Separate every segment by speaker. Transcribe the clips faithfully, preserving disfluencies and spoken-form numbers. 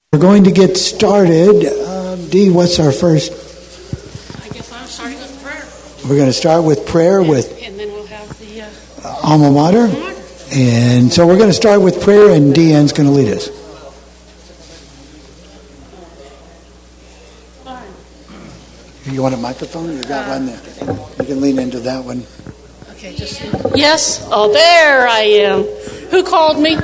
Speaker 1: We're going to get started. Uh, Dee, what's our first?
Speaker 2: I guess I'm starting with prayer.
Speaker 1: We're going to start with prayer
Speaker 2: and,
Speaker 1: with
Speaker 2: and then we'll have the uh,
Speaker 1: uh, alma mater.
Speaker 2: alma mater.
Speaker 1: And so we're going to start with prayer, and Deanne's going to lead us. You want a microphone? You got uh, one there. You can lean into that one.
Speaker 2: Okay, just yes. Oh, there I am. Who called me?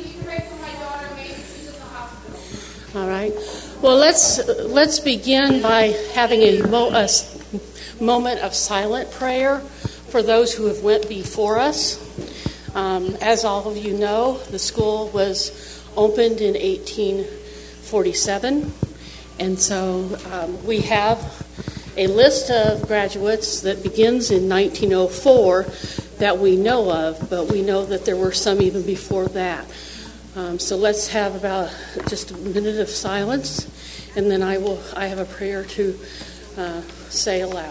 Speaker 2: All right. Well, let's let's begin by having a, mo- a moment of silent prayer for those who have went before us. Um, as all of you know, the school was opened in eighteen forty-seven, and so um, we have a list of graduates that begins in nineteen oh four that we know of, but we know that there were some even before that. Um, so let's have about just a minute of silence, and then I will. I have a prayer to uh, say aloud.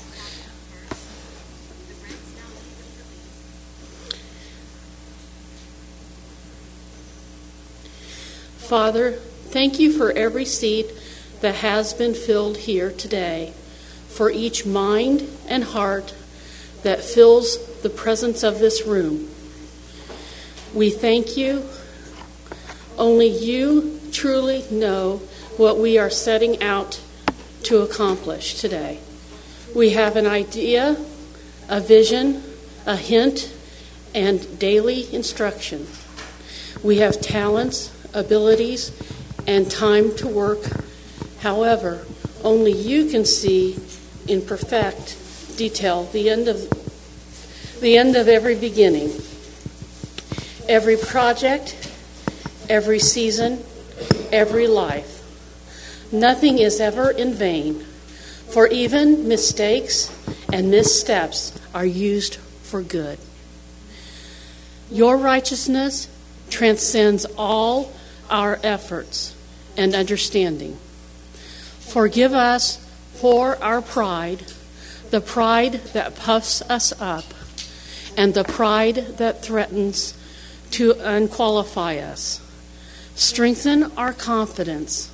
Speaker 2: Father, thank you for every seat that has been filled here today, for each mind and heart that fills the presence of this room. We thank you. Only you truly know what we are setting out to accomplish today. We have an idea, a vision, a hint, and daily instruction. We have talents, abilities, and time to work. However, only you can see in perfect detail the end of the end of every beginning, every project, every season, every life. Nothing is ever in vain, for even mistakes and missteps are used for good. Your righteousness transcends all our efforts and understanding. Forgive us for our pride, the pride that puffs us up, and the pride that threatens to unqualify us. Strengthen our confidence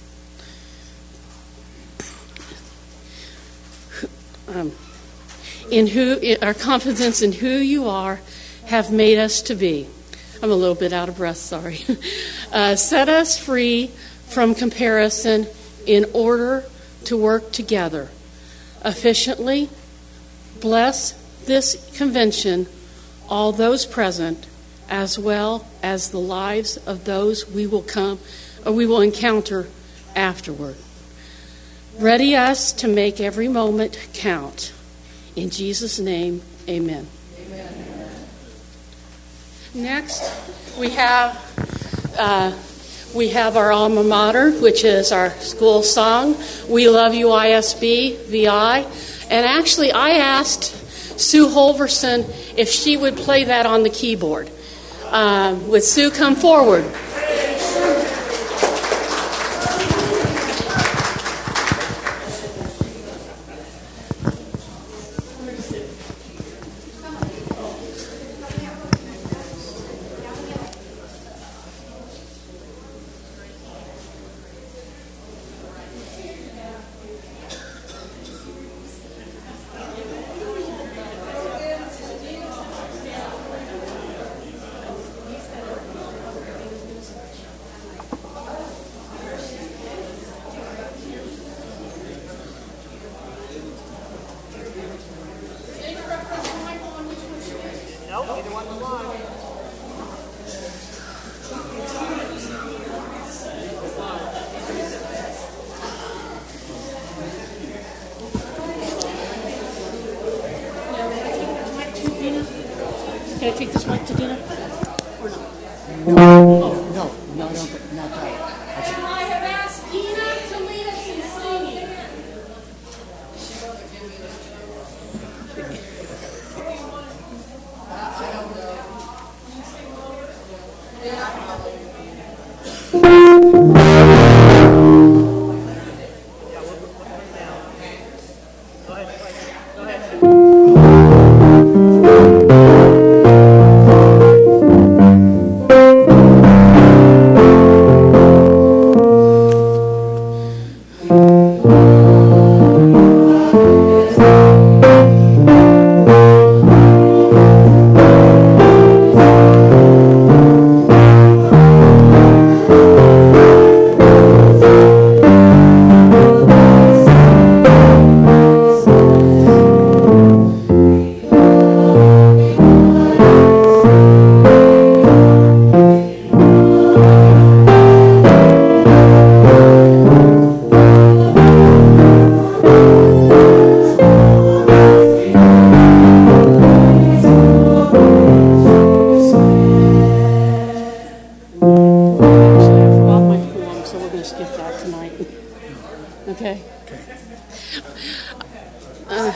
Speaker 2: um, in who our confidence in who you are have made us to be. I'm a little bit out of breath, sorry. Uh, set us free from comparison in order to work together efficiently. Bless this convention, all those present, as well as the lives of those we will come or we will encounter afterward. Ready us to make every moment count. In Jesus' name, amen. Amen. Next, we have uh, we have our alma mater, which is our school song, "We Love You I S B V I." And actually, I asked Sue Holverson if she would play that on the keyboard. Um, would Sue come forward? Can I take this mic to Dina? Or not?
Speaker 1: No, no, no, no, no, not that.
Speaker 2: And I have asked Dina to lead us in singing. just skip that tonight. Okay? Uh,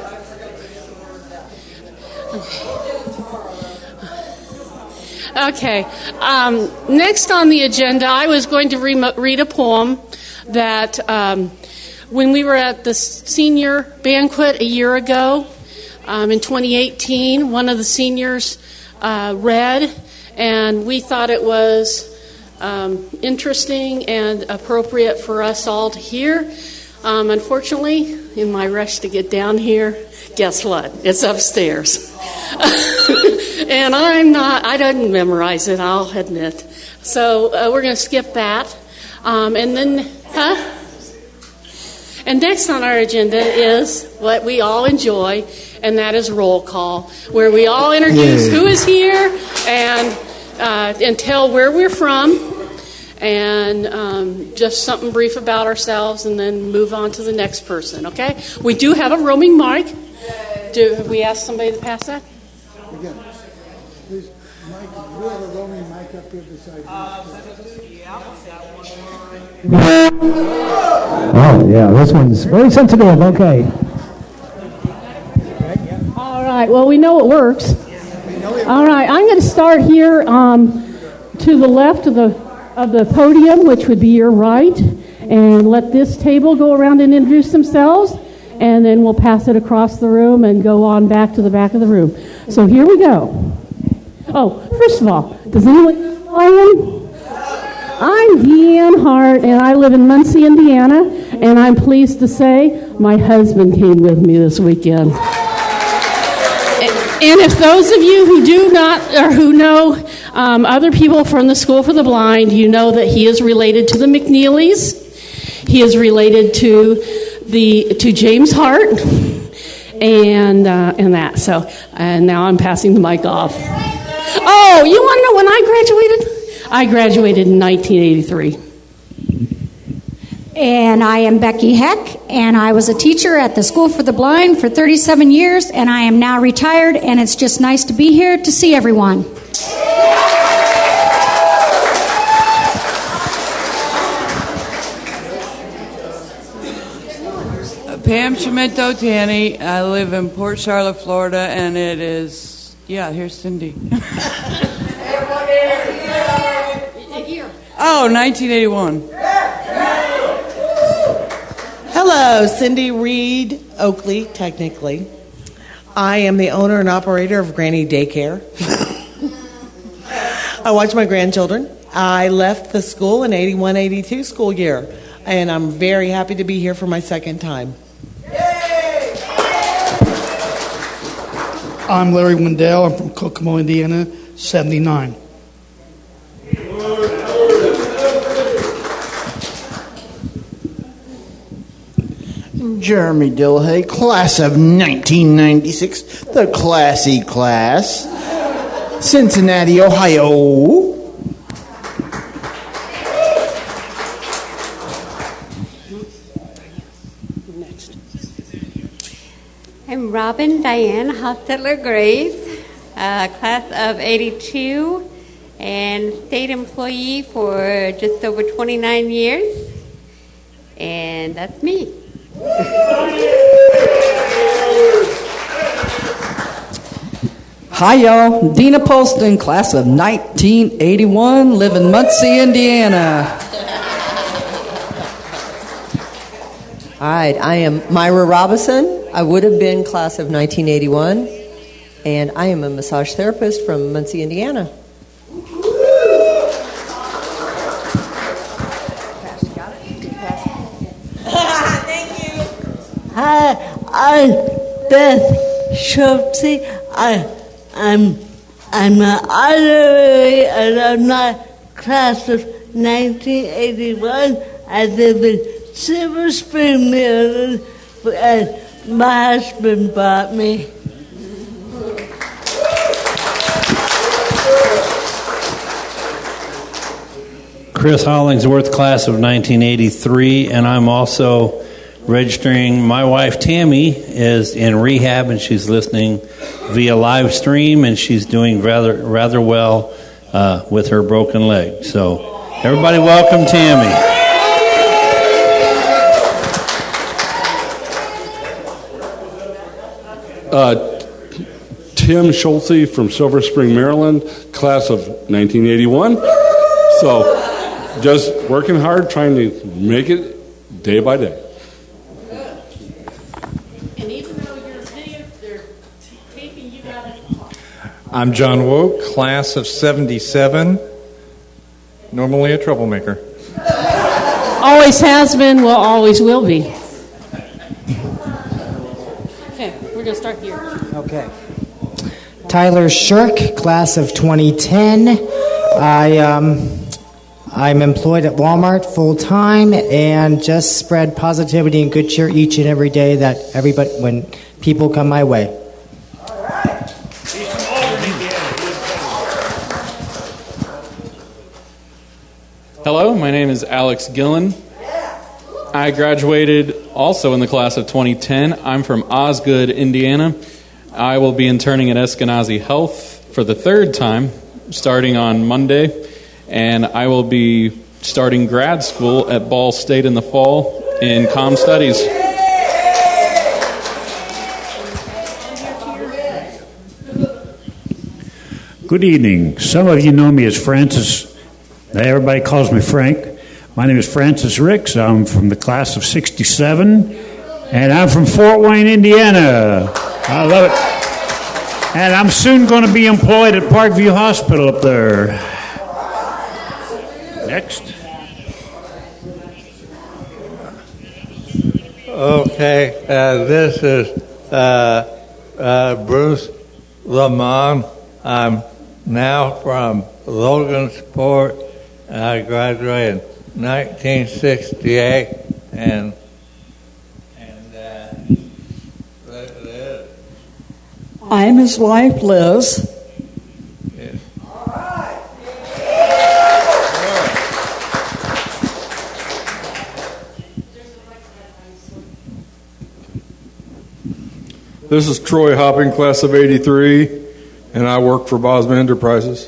Speaker 2: okay. Um, next on the agenda, I was going to re- read a poem that um, when we were at the senior banquet a year ago, um, in twenty eighteen, one of the seniors uh, read, and we thought it was um, interesting and appropriate for us all to hear. Um, unfortunately, in my rush to get down here, guess what? It's upstairs. And I'm not, I didn't memorize it, I'll admit. So uh, we're going to skip that. Um, and then, huh? And next on our agenda is what we all enjoy, and that is roll call, where we all introduce
Speaker 1: Yay.
Speaker 2: who is here and uh, and tell where we're from. And um, just something brief about ourselves, and then move on to the next person, okay? We do have a roaming mic. Do have we asked somebody to pass that?
Speaker 1: Again, please, Mike, you have a roaming mic up here beside you.
Speaker 3: Oh, yeah, this one's very sensitive. Okay.
Speaker 4: All right, well, we know it works. All right, I'm going to start here um, to the left of the of the podium, which would be your right, and let this table go around and introduce themselves, and then we'll pass it across the room and go on back to the back of the room. So here we go. Oh, first of all, does anyone know who I am? I'm Deanne Hart, and I live in Muncie, Indiana, and I'm pleased to say my husband came with me this weekend. And if those of you who do not, or who know um, other people from the School for the Blind, you know that he is related to the McNeelys. He is related to the to James Hart, and uh, and that. So, and now I'm passing the mic off. Oh, you want to know when I graduated? I graduated in nineteen eighty-three.
Speaker 5: And I am Becky Heck, and I was a teacher at the School for the Blind for thirty-seven years, and I am now retired, and it's just nice to be here to see everyone.
Speaker 6: Pam Schmidto Tanny. I live in Port Charlotte, Florida, and it is, yeah, here's Cindy. Oh, nineteen eighty-one.
Speaker 7: Hello, Cindy Reed Oakley, technically. I am the owner and operator of Granny Daycare. I watch my grandchildren. I left the school in eighty-one eighty-two school year, and I'm very happy to be here for my second time.
Speaker 8: I'm Larry Wendell. I'm from Kokomo, Indiana, seventy-nine.
Speaker 9: Jeremy Dillhay, class of nineteen ninety-six, the classy class, Cincinnati, Ohio.
Speaker 2: Next.
Speaker 10: I'm Robin Diane Hostetler Graves, uh, class of eighty-two, and state employee for just over twenty-nine years. And that's me.
Speaker 11: Hi, y'all. Dina Polston, class of nineteen eighty-one, live in Muncie, Indiana.
Speaker 12: Hi, I am Myra Robinson. I would have been class of nineteen eighty-one, and I am a massage therapist from Muncie, Indiana.
Speaker 13: Hi, I'm Beth Schultze. I, I'm I'm an honorary alumni class of nineteen eighty-one. I live in Silver Spring, Maryland, and my husband bought me.
Speaker 14: Chris Hollingsworth, class of nineteen eighty-three, and I'm also registering. My wife Tammy is in rehab, and she's listening via live stream, and she's doing rather rather well uh, with her broken leg. So everybody welcome Tammy.
Speaker 15: Uh, Tim Schulte from Silver Spring, Maryland, class of nineteen eighty-one. So just working hard, trying to make it day by day.
Speaker 2: And even though you're video, they're taping you got it.
Speaker 16: I'm John Woke, class of seventy-seven, normally a troublemaker.
Speaker 4: Always has been, well, always will be.
Speaker 2: Okay, we're going to start here.
Speaker 17: Okay. Tyler Shirk, class of twenty ten. I, um, I'm employed at Walmart full-time and just spread positivity and good cheer each and every day that everybody, when people come my way.
Speaker 18: Hello, my name is Alex Gillen. I graduated also in the class of twenty ten. I'm from Osgood, Indiana. I will be interning at Eskenazi Health for the third time, starting on Monday, and I will be starting grad school at Ball State in the fall in Comm Studies.
Speaker 19: Good evening. Some of you know me as Francis. Everybody calls me Frank. My name is Francis Ricks. I'm from the class of sixty-seven, and I'm from Fort Wayne, Indiana. I love it. And I'm soon going to be employed at Parkview Hospital up there. Next.
Speaker 20: Okay, uh, this is uh, uh, Bruce Lamont. I'm now from Logansport. I graduated in nineteen sixty-eight, and and uh, that is.
Speaker 21: I'm his wife, Liz.
Speaker 20: Yes.
Speaker 22: This is Troy Hopping, class of eighty-three, and I work for Bosma Enterprises.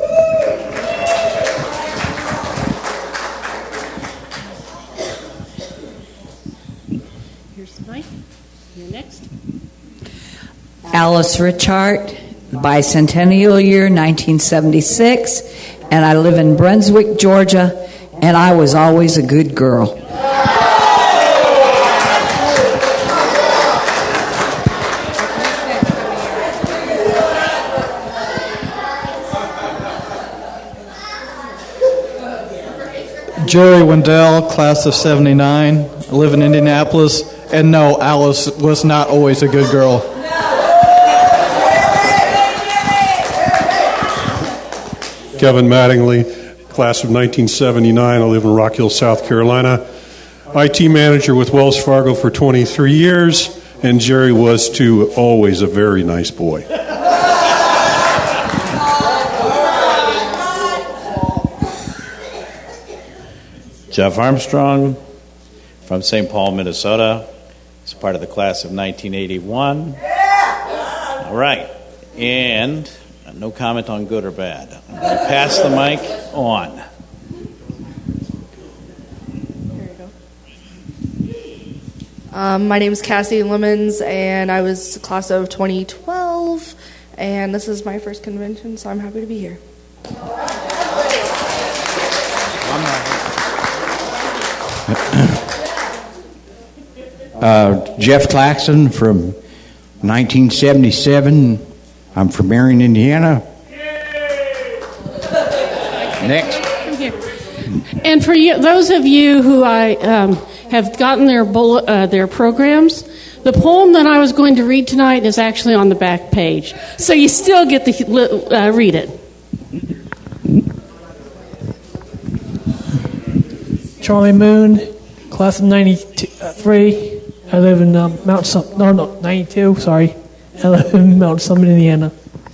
Speaker 2: Here's Mike. You're next.
Speaker 23: Alice Richart, bicentennial year nineteen seventy-six, and I live in Brunswick, Georgia, and I was always a good girl.
Speaker 24: Jerry Wendell, class of seventy-nine. I live in Indianapolis. And no, Alice was not always a good girl.
Speaker 22: Kevin Mattingly, class of nineteen seventy-nine. I live in Rock Hill, South Carolina. I T manager with Wells Fargo for twenty-three years, and Jerry was, too, always a very nice boy.
Speaker 25: Jeff Armstrong from Saint Paul, Minnesota. He's part of the class of nineteen eighty-one. All right. And no comment on good or bad. I'm going to pass the mic on.
Speaker 26: Um, my name is Cassie Lemons, and I was class of twenty twelve, and this is my first convention, so I'm happy to be here.
Speaker 27: Uh, Jeff Claxton from nineteen seventy-seven. I'm from Marion, Indiana. Next.
Speaker 2: And for you, those of you who I um, have gotten their bullet, uh, their programs, the poem that I was going to read tonight is actually on the back page, so you still get to uh, read it.
Speaker 28: Charlie Moon, class of ninety-three. I live in um, Mount Summit. No, no, ninety-two. Sorry, I live in Mount Summit, Indiana.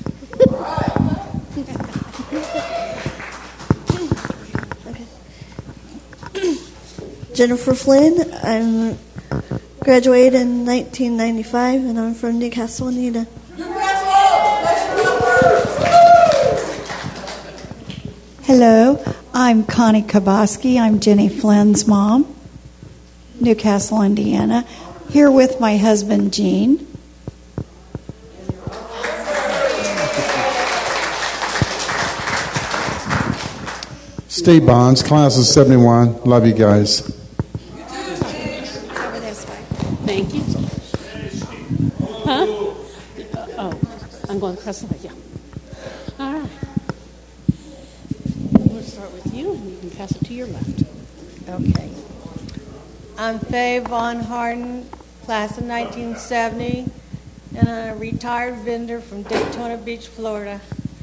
Speaker 29: Jennifer Flynn. I graduated in nineteen ninety-five, and I'm from Newcastle, Indiana.
Speaker 30: Hello, I'm Connie Kaboski. I'm Jenny Flynn's mom, Newcastle, Indiana. Here with my husband, Gene.
Speaker 1: Steve Bonds, class of seventy-one. Love you guys.
Speaker 2: Thank you. Huh? Oh, I'm going to press the light, yeah. All right. We'll start with you, and you can pass it to your left.
Speaker 3: Okay. I'm Faye Von Harden, class of nineteen seventy, and I'm a retired vendor from Daytona Beach, Florida.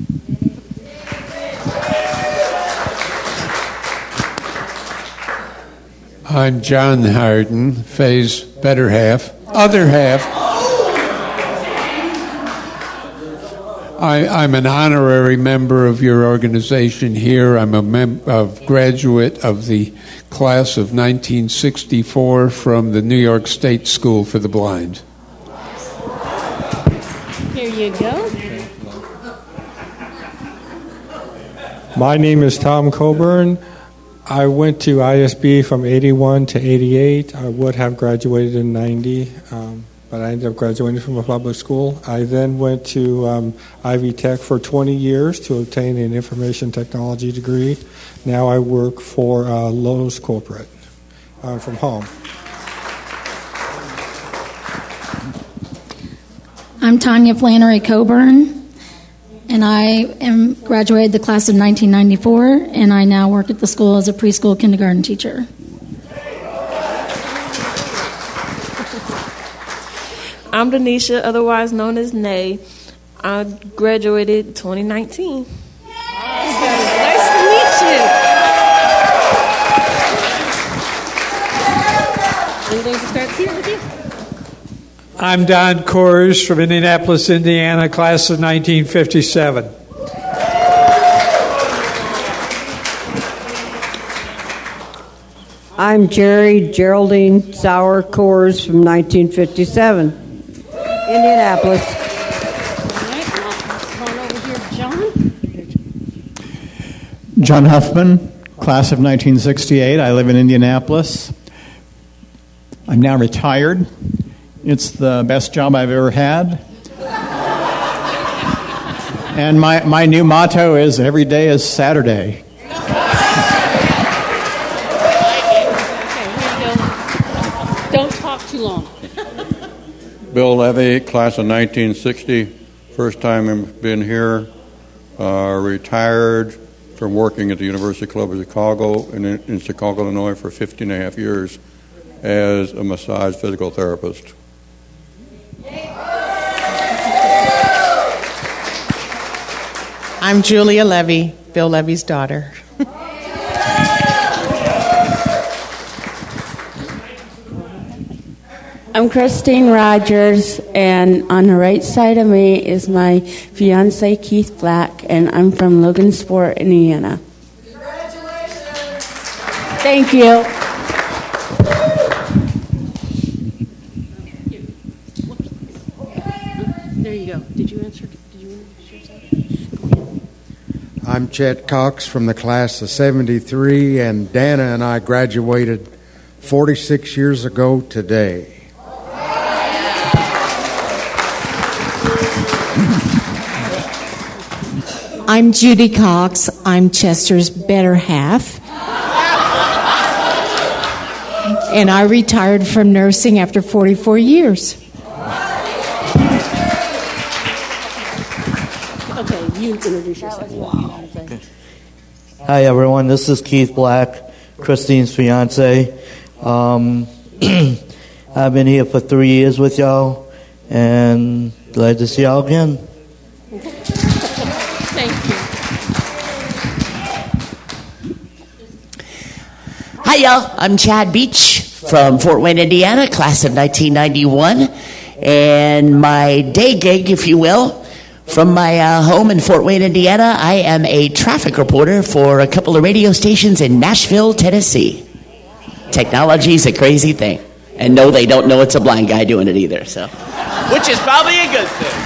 Speaker 5: I'm John Harden, Faye's better half, other half. I, I'm an honorary member of your organization here. I'm a mem- of graduate of the class of nineteen sixty-four from the New York State School for the Blind.
Speaker 2: Here you go.
Speaker 6: My name is Tom Coburn. I went to I S B from eighty-one to eighty-eight. I would have graduated in ninety, um, but I ended up graduating from a public school. I then went to um, Ivy Tech for twenty years to obtain an information technology degree. Now I work for uh, Lowe's Corporate uh, from home.
Speaker 7: I'm Tanya Flannery Coburn, and I am graduated the class of nineteen ninety-four, and I now work at the school as a preschool kindergarten teacher.
Speaker 8: I'm Denisha, otherwise known as Nay. I graduated twenty nineteen.
Speaker 2: Nice to meet you. I'm going to start here with you.
Speaker 9: I'm Don Kors from Indianapolis, Indiana, class of nineteen fifty-seven.
Speaker 10: I'm Jerry Geraldine Sauer Kors from nineteen fifty-seven, Indianapolis.
Speaker 2: All right, come on over here, John.
Speaker 11: John Huffman, class of nineteen sixty-eight. I live in Indianapolis. I'm now retired. It's the best job I've ever had. And my, my new motto is, every day is Saturday.
Speaker 2: Don't talk too long.
Speaker 12: Bill Levy, class of nineteen sixty. First time I've been here. Uh, retired from working at the University Club of Chicago in, in Chicago, Illinois for fifteen and a half years as a massage physical therapist.
Speaker 31: I'm Julia Levy, Bill Levy's daughter.
Speaker 32: I'm Christine Rogers, and on the right side of me is my fiance Keith Black, and I'm from Logansport, Indiana. Congratulations! Thank you.
Speaker 2: There you go. Did you answer? Did you share something?
Speaker 1: I'm Chet Cox from the class of seventy-three, and Dana and I graduated forty-six years ago today.
Speaker 33: I'm Judy Cox. I'm Chester's better half. And I retired from nursing after forty-four years.
Speaker 2: Okay, you introduce yourself.
Speaker 34: Hi, everyone. This is Keith Black, Christine's fiance. Um, I've been here for three years with y'all, and glad to see y'all again.
Speaker 2: Thank you.
Speaker 35: Hi, y'all. I'm Chad Beach from Fort Wayne, Indiana, class of nineteen ninety-one. And my day gig, if you will, from my uh, home in Fort Wayne, Indiana, I am a traffic reporter for a couple of radio stations in Nashville, Tennessee. Technology's a crazy thing. And no, they don't know it's a blind guy doing it either, so. Which is probably a good thing.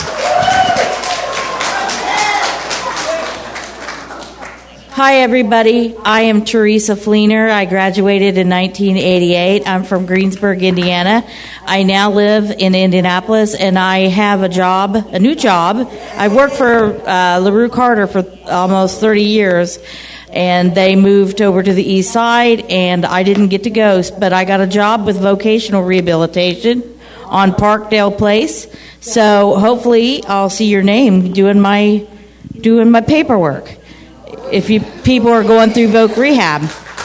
Speaker 36: Hi, everybody. I am Teresa Fleener. I graduated in nineteen eighty-eight. I'm from Greensburg, Indiana. I now live in Indianapolis, and I have a job, a new job. I've worked for uh, LaRue Carter for almost thirty years, and they moved over to the east side, and I didn't get to go, but I got a job with vocational rehabilitation on Parkdale Place. So hopefully I'll see your name doing my doing my paperwork if you people are going through voc rehab.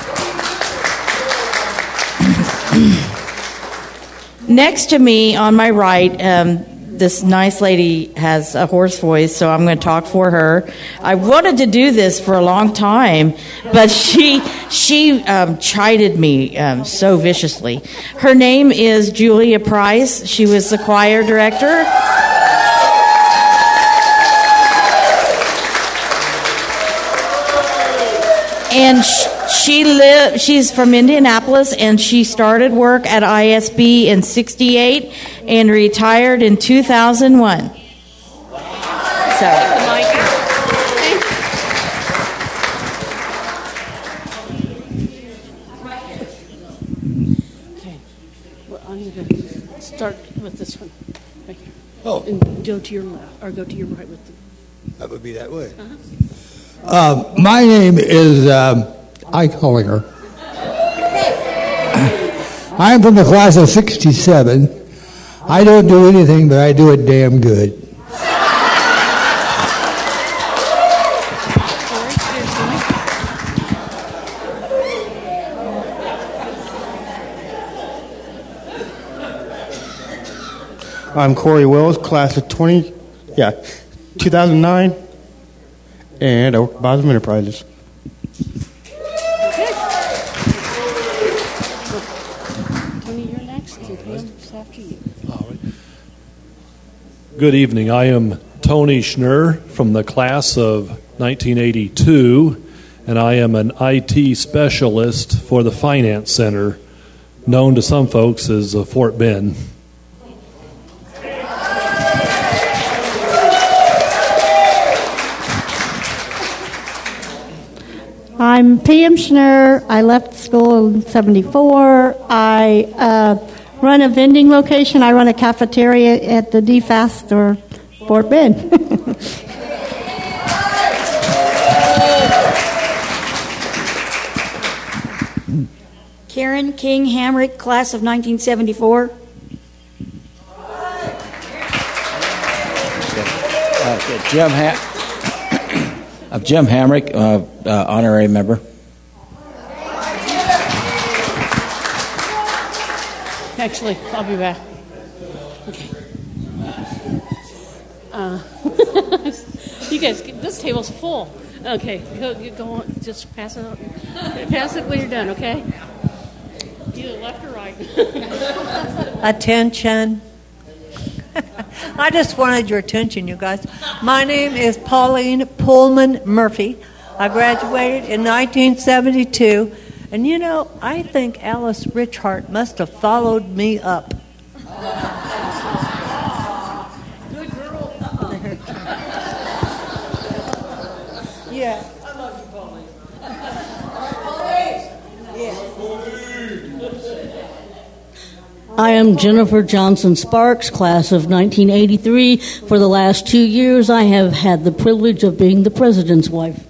Speaker 36: Next to me on my right, um, this nice lady has a hoarse voice, so I'm going to talk for her. I wanted to do this for a long time, but she she um, chided me um, so viciously. Her name is Julia Price. She was the choir director. And she, she live. She's from Indianapolis, and she started work at I S B in sixty-eight and retired in two thousand one. So.
Speaker 2: Okay. Well, I'm going to start with this one. Right here. Oh. And go to your left, or go to your right with the.
Speaker 4: That would be that way.
Speaker 2: Uh-huh.
Speaker 4: Uh, my name is um, Ike Hollinger. I am from the class of sixty-seven. I don't do anything, but I do it damn good.
Speaker 13: I'm Corey Wills, class of twenty, yeah, two thousand nine. And I work at Boston Enterprises.
Speaker 2: Tony, you're next, and Pam's after you.
Speaker 14: Good evening. I am Tony Schnurr from the class of nineteen eighty-two, and I am an I T specialist for the Finance Center, known to some folks as uh, Fort Bend.
Speaker 15: I'm Pam Schnurr. I left school in seventy-four. I uh, run a vending location. I run a cafeteria at the D F A S store, Fort Bend.
Speaker 16: Karen King Hamrick, class of nineteen seventy-four.
Speaker 17: Uh, Jim ha- of Jim Hamrick, uh, uh, honorary member.
Speaker 2: Actually, I'll be back. Okay. Uh, you guys, this table's full. Okay, go, go on. Just pass it on. Pass it when you're done, okay? Either left or right.
Speaker 18: Attention. I just wanted your attention, you guys. My name is Pauline Pullman Murphy. I graduated in nineteen seventy-two. And you know, I think Alice Richhart must have followed me up.
Speaker 2: Good girl.
Speaker 18: Yeah.
Speaker 2: I love you, Pauline.
Speaker 19: I am Jennifer Johnson Sparks, class of nineteen eighty-three. For the last two years, I have had the privilege of being the president's wife.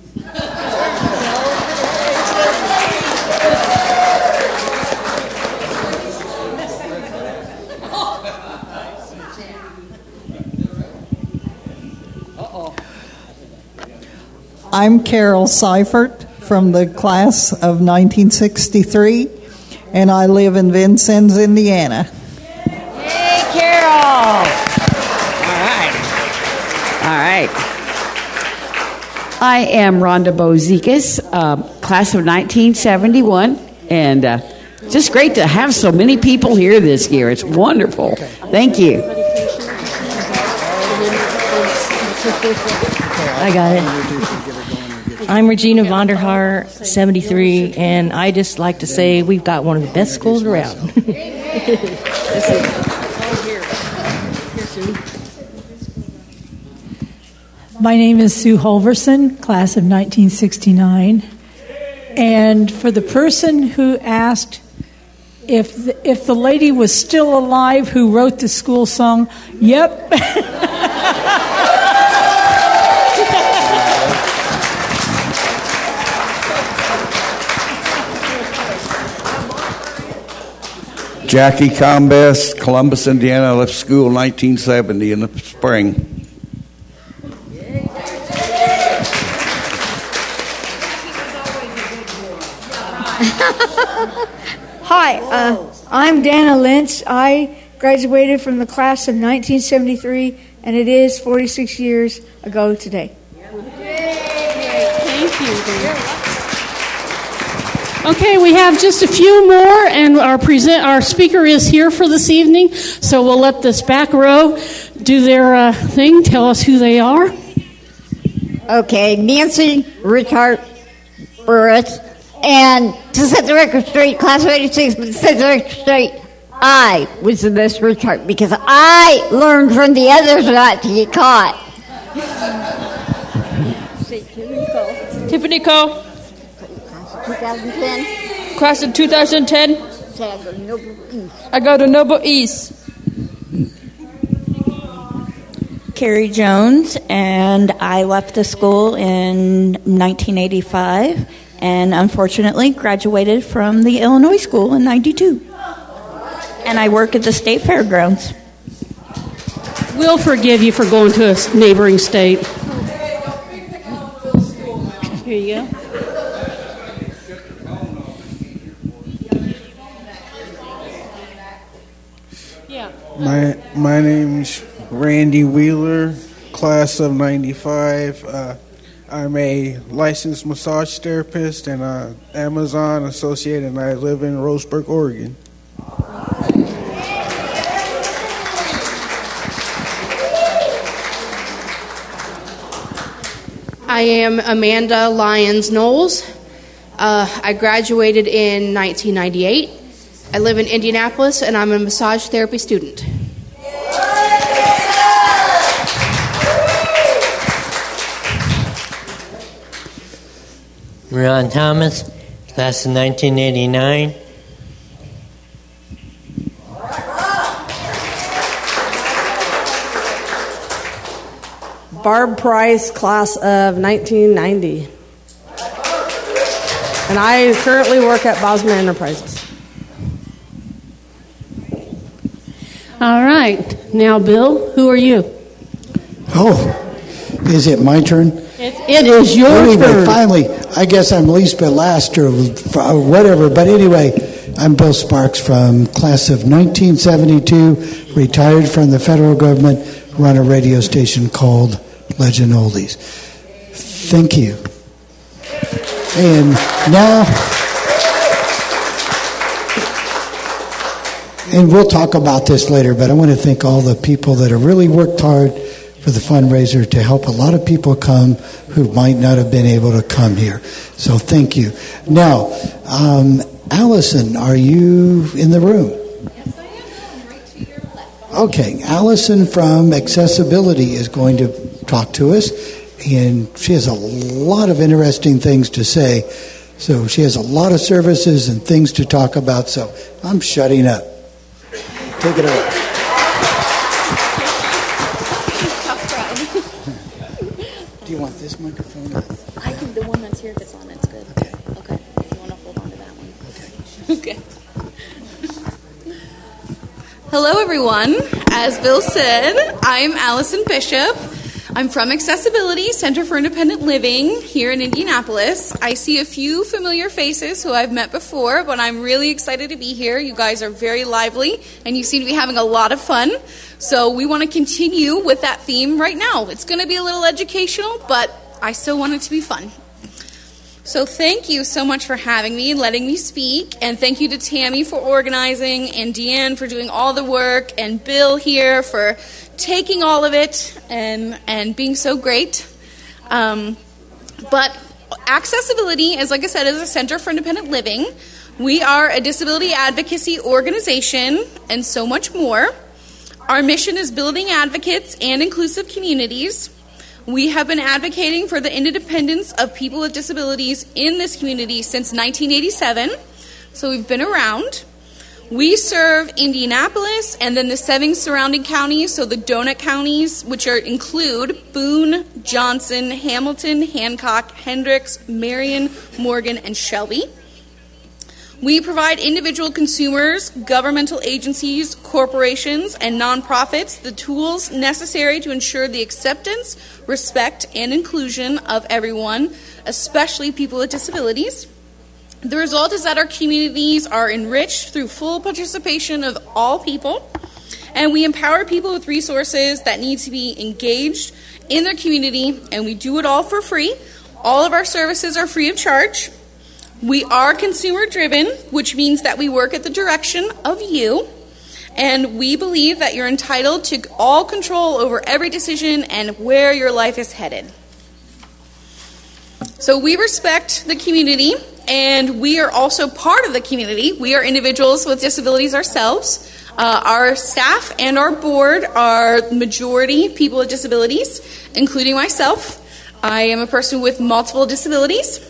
Speaker 20: I'm Carol Seifert from the class of nineteen sixty-three, and I live in Vincennes, Indiana.
Speaker 17: Hey, Carol! All right. All right. I am Rhonda Bozikas, uh, class of nineteen seventy-one, and uh, just great to have so many people here this year. It's wonderful. Thank you.
Speaker 36: I got it. I'm Regina Vonderhaar, seventy-three, and I just like to say we've got one of the best schools around.
Speaker 30: My name is Sue Holverson, class of nineteen sixty-nine. And for the person who asked if the, if the lady was still alive who wrote the school song, yep.
Speaker 3: Jackie Combest, Columbus, Indiana. I left school in nineteen seventy in the spring.
Speaker 5: Hi, uh, I'm Dana Lentz. I graduated from the class of nineteen seventy-three, and it is forty-six years ago today.
Speaker 2: Thank you, Dan. Okay, we have just a few more, and our present our speaker is here for this evening. So we'll let this back row do their uh, thing. Tell us who they are.
Speaker 6: Okay, Nancy Richard Burris, and to set the record straight, class of eighty-six, but to set the record straight, I was the best Richard because I learned from the others not to get caught.
Speaker 7: Tiffany Cole.
Speaker 6: twenty ten.
Speaker 7: Class of two thousand ten.
Speaker 6: So I go to Noble East.
Speaker 7: I go to Noble East.
Speaker 36: Carrie Jones, and I left the school in nineteen eighty-five, and unfortunately graduated from the Illinois school in ninety-two. And I work at the state fairgrounds.
Speaker 2: We'll forgive you for going to a neighboring state. Here you go. Yeah.
Speaker 8: My my name's Randy Wheeler, class of ninety-five. Uh, I'm a licensed massage therapist and an Amazon associate, and I live in Roseburg, Oregon.
Speaker 9: I am Amanda Lyons Knowles. Uh, I graduated in nineteen ninety-eight. I live in Indianapolis, and I'm a massage therapy student.
Speaker 10: Ron Thomas, class of nineteen eighty-nine.
Speaker 21: Barb Price, class of nineteen ninety. And I currently work at Bosman Enterprises.
Speaker 2: All right. Now, Bill, who are you?
Speaker 22: Oh, is it my turn?
Speaker 2: It, it is your
Speaker 22: anyway,
Speaker 2: turn.
Speaker 22: Finally, I guess I'm least but last or whatever. But anyway, I'm Bill Sparks from class of nineteen seventy-two, retired from the federal government, run a radio station called Legend Oldies. Thank you. And now, and we'll talk about this later, but I want to thank all the people that have really worked hard for the fundraiser to help a lot of people come who might not have been able to come here. So thank you. Now, um, Allison, are you in the room?
Speaker 23: Yes, I am. I'm right to your left.
Speaker 22: Okay, Allison from Accessibility is going to talk to us, and she has a lot of interesting things to say. So she has a lot of services and things to talk about, so I'm shutting up. Take it away. Do you want this microphone?
Speaker 23: I can, the one that's here, if it's on, it's good. Okay. Okay. You want to hold on to that one? Okay. Okay. Hello, everyone. As Bill said, I'm Allison Bishop. I'm from Accessibility Center for Independent Living here in Indianapolis. I see a few familiar faces who I've met before, but I'm really excited to be here. You guys are very lively, and you seem to be having a lot of fun. So we want to continue with that theme right now. It's going to be a little educational, but I still want it to be fun. So thank you so much for having me and letting me speak. And thank you to Tammy for organizing, and Deanne for doing all the work, and Bill here for taking all of it and, and being so great. Um, but Accessibility, is, like I said, is a Center for Independent Living. We are a disability advocacy organization and so much more. Our mission is building advocates and inclusive communities. We have been advocating for the independence of people with disabilities in this community since nineteen eighty-seven, so we've been around. We serve Indianapolis and then the seven surrounding counties, so the donut counties, which are include Boone, Johnson, Hamilton, Hancock, Hendricks, Marion, Morgan, and Shelby. We provide individual consumers, governmental agencies, corporations, and nonprofits the tools necessary to ensure the acceptance, respect, and inclusion of everyone, especially people with disabilities. The result is that our communities are enriched through full participation of all people, and we empower people with resources that need to be engaged in their community, and we do it all for free. All of our services are free of charge. We are consumer driven, which means that we work at the direction of you, and we believe that you're entitled to all control over every decision and where your life is headed. So we respect the community, and we are also part of the community. We are individuals with disabilities ourselves. Uh, our staff and our board are majority people with disabilities, including myself. I am a person with multiple disabilities.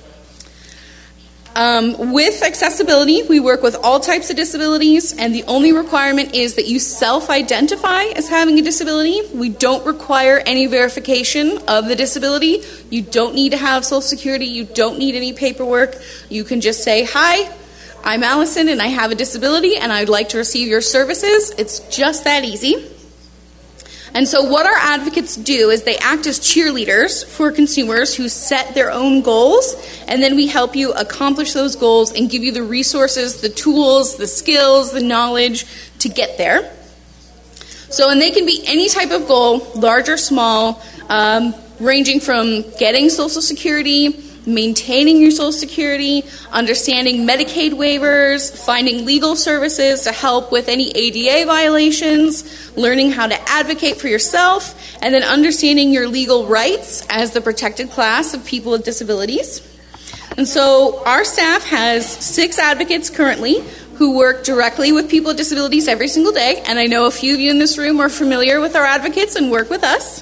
Speaker 23: Um, with accessibility, we work with all types of disabilities, and the only requirement is that you self-identify as having a disability. We don't require any verification of the disability. You don't need to have Social Security. You don't need any paperwork. You can just say, "Hi, I'm Allison, and I have a disability, and I'd like to receive your services." It's just that easy. And so what our advocates do is they act as cheerleaders for consumers who set their own goals, and then we help you accomplish those goals and give you the resources, the tools, the skills, the knowledge to get there. So, and they can be any type of goal, large or small, um, ranging from getting Social Security, maintaining your Social Security, understanding Medicaid waivers, finding legal services to help with any A D A violations, learning how to advocate for yourself, and then understanding your legal rights as the protected class of people with disabilities. And so our staff has six advocates currently who work directly with people with disabilities every single day, and I know a few of you in this room are familiar with our advocates and work with us.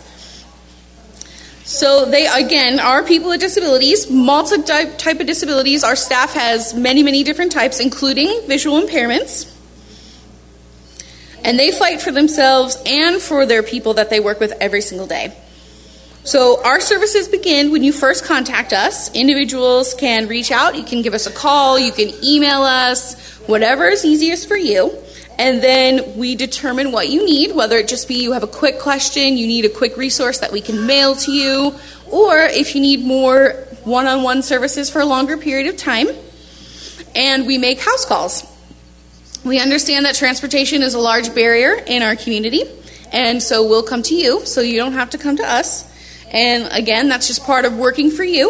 Speaker 23: So they, again, are people with disabilities, multi-type of disabilities. Our staff has many, many different types, including visual impairments. And they fight for themselves and for their people that they work with every single day. So our services begin when you first contact us. Individuals can reach out. You can give us a call. You can email us, whatever is easiest for you. And then we determine what you need, whether it just be you have a quick question, you need a quick resource that we can mail to you, or if you need more one-on-one services for a longer period of time. And we make house calls. We understand that transportation is a large barrier in our community, and so we'll come to you, so you don't have to come to us. And again, that's just part of working for you.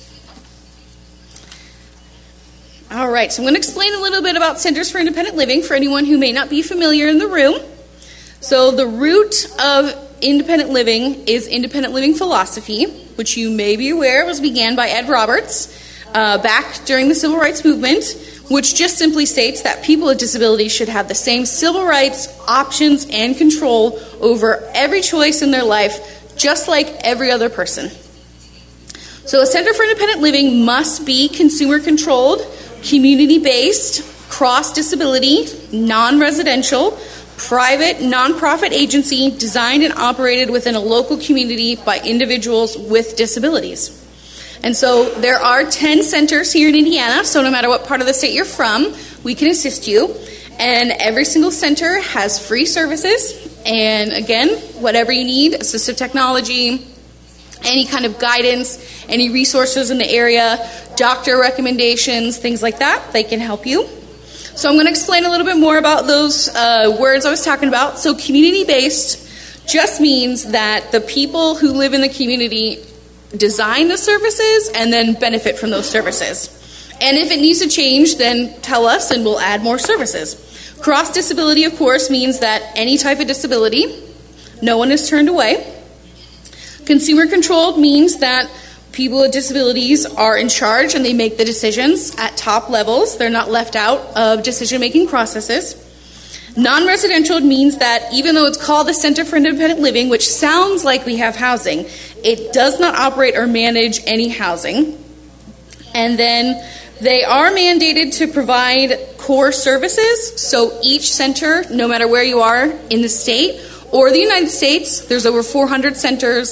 Speaker 23: All right, so I'm going to explain a little bit about Centers for Independent Living for anyone who may not be familiar in the room. So the root of independent living is independent living philosophy, which you may be aware was began by Ed Roberts uh, back during the Civil Rights Movement, which just simply states that people with disabilities should have the same civil rights, options, and control over every choice in their life, just like every other person. So a Center for Independent Living must be consumer-controlled, community-based, cross-disability, non-residential, private, nonprofit agency designed and operated within a local community by individuals with disabilities. And so there are ten centers here in Indiana, so no matter what part of the state you're from, we can assist you. And every single center has free services. And again, whatever you need, assistive technology, any kind of guidance, any resources in the area, doctor recommendations, things like that, they can help you. So I'm going to explain a little bit more about those uh, words I was talking about. So community-based just means that the people who live in the community design the services and then benefit from those services. And if it needs to change, then tell us and we'll add more services. Cross-disability, of course, means that any type of disability, no one is turned away. Consumer-controlled means that people with disabilities are in charge and they make the decisions at top levels. They're not left out of decision-making processes. Non-residential means that even though it's called the Center for Independent Living, which sounds like we have housing, it does not operate or manage any housing. And then they are mandated to provide core services. So each center, no matter where you are in the state or the United States, there's over four hundred centers.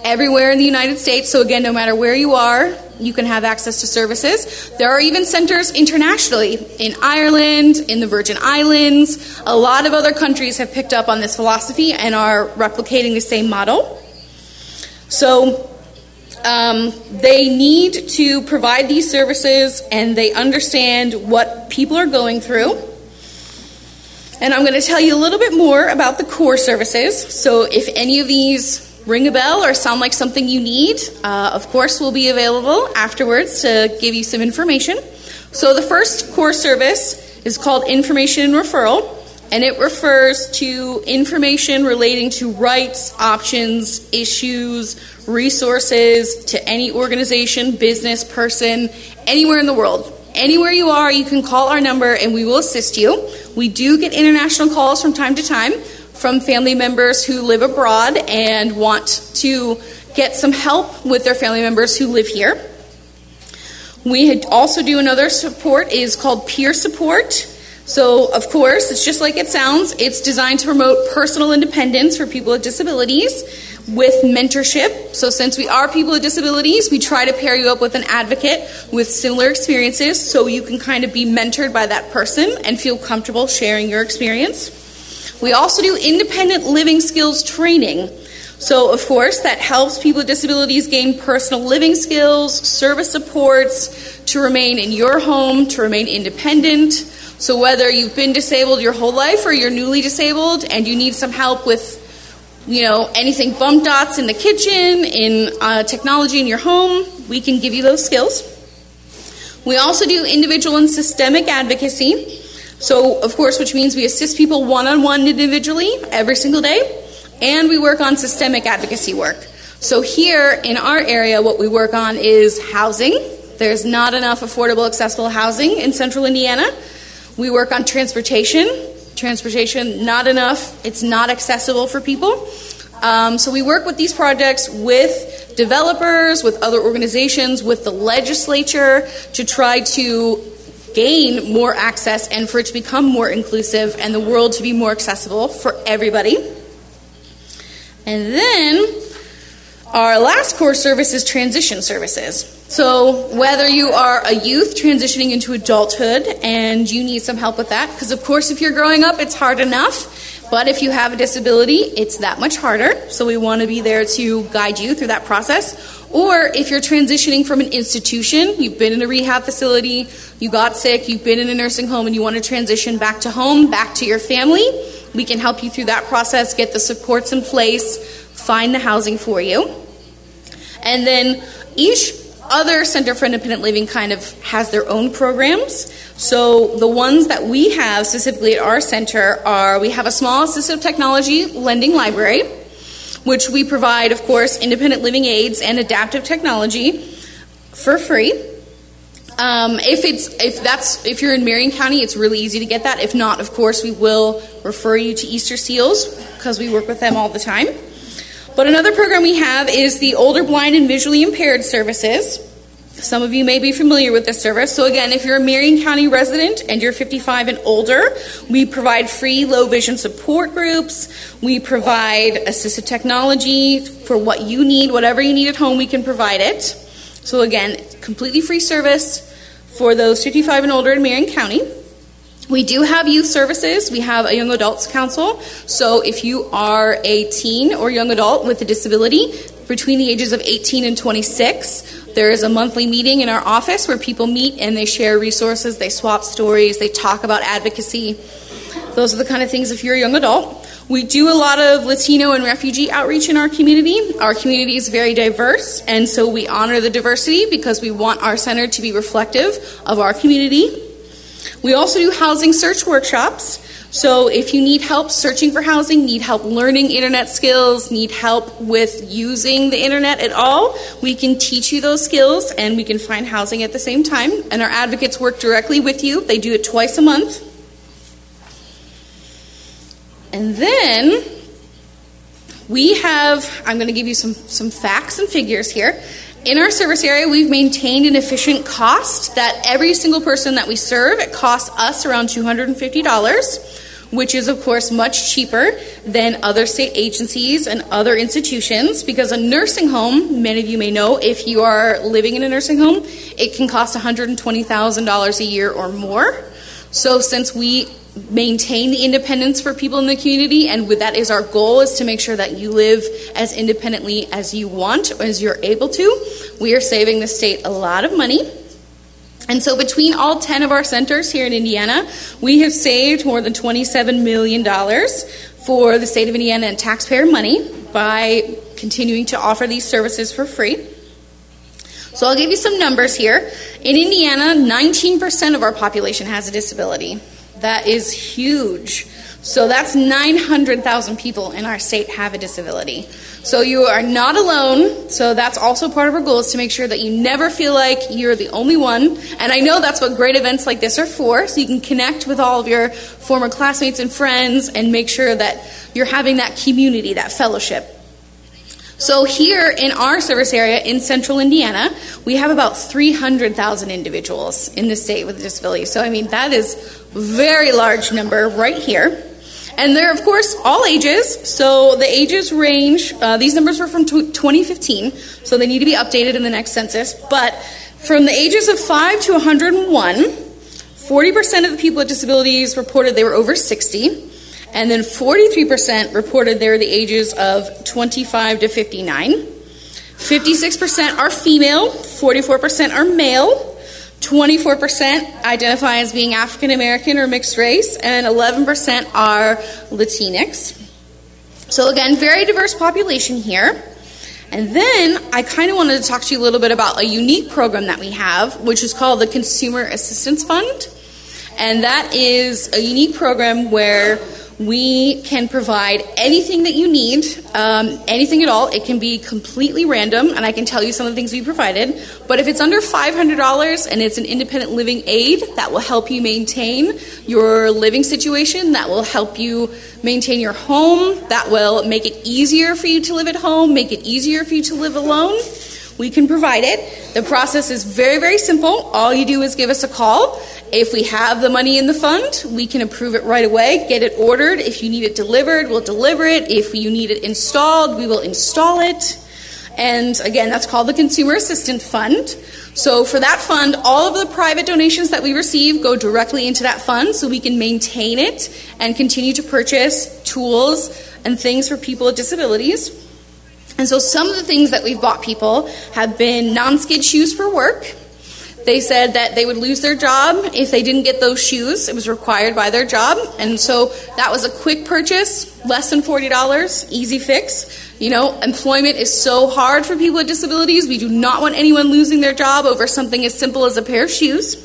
Speaker 23: everywhere in the United States. So again, no matter where you are, you can have access to services. There are even centers internationally in Ireland, in the Virgin Islands. A lot of other countries have picked up on this philosophy and are replicating the same model. So um, they need to provide these services, and they understand what people are going through. And I'm going to tell you a little bit more about the core services. So if any of these ring a bell or sound like something you need, uh, of course we'll be available afterwards to give you some information. So the first core service is called Information and Referral, and it refers to information relating to rights, options, issues, resources to any organization, business, person, anywhere in the world. Anywhere you are, you can call our number and we will assist you. We do get international calls from time to time from family members who live abroad and want to get some help with their family members who live here. We also do another support is called peer support. So, of course, it's just like it sounds. It's designed to promote personal independence for people with disabilities with mentorship. So since we are people with disabilities, we try to pair you up with an advocate with similar experiences so you can kind of be mentored by that person and feel comfortable sharing your experience. We also do independent living skills training. So, of course, that helps people with disabilities gain personal living skills, service supports, to remain in your home, to remain independent. So whether you've been disabled your whole life or you're newly disabled and you need some help with, you know, anything bump dots in the kitchen, in uh, technology in your home, we can give you those skills. We also do individual and systemic advocacy. So, of course, which means we assist people one-on-one individually every single day, and we work on systemic advocacy work. So here in our area, what we work on is housing. There's not enough affordable, accessible housing in central Indiana. We work on transportation. Transportation, not enough. It's not accessible for people. Um, so we work with these projects with developers, with other organizations, with the legislature to try to gain more access and for it to become more inclusive and the world to be more accessible for everybody. And then our last core service is transition services. So whether you are a youth transitioning into adulthood and you need some help with that, because of course if you're growing up it's hard enough, but if you have a disability it's that much harder. So we want to be there to guide you through that process. Or if you're transitioning from an institution, you've been in a rehab facility, you got sick, you've been in a nursing home and you want to transition back to home, back to your family, we can help you through that process, get the supports in place, find the housing for you. And then each other Center for Independent Living kind of has their own programs. So the ones that we have specifically at our center are, we have a small assistive technology lending library, which we provide, of course, independent living aids and adaptive technology for free. Um, if it's if that's if you're in Marion County, it's really easy to get that. If not, of course, we will refer you to Easter Seals because we work with them all the time. But another program we have is the Older Blind and Visually Impaired Services. Some of you may be familiar with this service. So again, if you're a Marion County resident and you're fifty-five and older, we provide free low vision support groups. We provide assistive technology for what you need. Whatever you need at home, we can provide it. So again, completely free service for those fifty-five and older in Marion County. We do have youth services. We have a young adults council. So if you are a teen or young adult with a disability between the ages of eighteen and twenty-six, there is a monthly meeting in our office where people meet and they share resources, they swap stories, they talk about advocacy. Those are the kind of things if you're a young adult. We do a lot of Latino and refugee outreach in our community. Our community is very diverse, and so we honor the diversity because we want our center to be reflective of our community. We also do housing search workshops. So if you need help searching for housing, need help learning internet skills, need help with using the internet at all, we can teach you those skills and we can find housing at the same time. And our advocates work directly with you. They do it twice a month. And then we have, I'm going to give you some, some facts and figures here. In our service area, we've maintained an efficient cost that every single person that we serve, it costs us around two hundred fifty dollars. which is, of course, much cheaper than other state agencies and other institutions, because a nursing home, many of you may know, if you are living in a nursing home, it can cost one hundred twenty thousand dollars a year or more. So since we maintain the independence for people in the community, and with that is our goal, is to make sure that you live as independently as you want, as you're able to, we are saving the state a lot of money. And so between all ten of our centers here in Indiana, we have saved more than twenty-seven million dollars for the state of Indiana and taxpayer money by continuing to offer these services for free. So I'll give you some numbers here. In Indiana, nineteen percent of our population has a disability. That is huge. So that's nine hundred thousand people in our state have a disability. So you are not alone. So that's also part of our goal, is to make sure that you never feel like you're the only one. And I know that's what great events like this are for, so you can connect with all of your former classmates and friends and make sure that you're having that community, that fellowship. So here in our service area in central Indiana, we have about three hundred thousand individuals in the state with a disability. So, I mean, that is a very large number right here. And they're, of course, all ages. So the ages range, uh, these numbers were from twenty fifteen, so they need to be updated in the next census. But from the ages of five to one hundred one, forty percent of the people with disabilities reported they were over sixty. And then forty-three percent reported they're the ages of twenty-five to fifty-nine. fifty-six percent are female, forty-four percent are male, twenty-four percent identify as being African American or mixed race, and eleven percent are Latinx. So again, very diverse population here. And then I kind of wanted to talk to you a little bit about a unique program that we have, which is called the Consumer Assistance Fund. And that is a unique program where we can provide anything that you need, um, anything at all. It can be completely random, and I can tell you some of the things we provided. But if it's under five hundred dollars and it's an independent living aid, that will help you maintain your living situation, that will help you maintain your home, that will make it easier for you to live at home, make it easier for you to live alone, we can provide it. The process is very, very simple. All you do is give us a call. If we have the money in the fund, we can approve it right away, get it ordered. If you need it delivered, we'll deliver it. If you need it installed, we will install it. And again, that's called the Consumer Assistance Fund. So for that fund, all of the private donations that we receive go directly into that fund so we can maintain it and continue to purchase tools and things for people with disabilities. And so some of the things that we've bought people have been non-skid shoes for work. They said that they would lose their job if they didn't get those shoes. It was required by their job. And so that was a quick purchase, less than forty dollars, easy fix. You know, employment is so hard for people with disabilities. We do not want anyone losing their job over something as simple as a pair of shoes.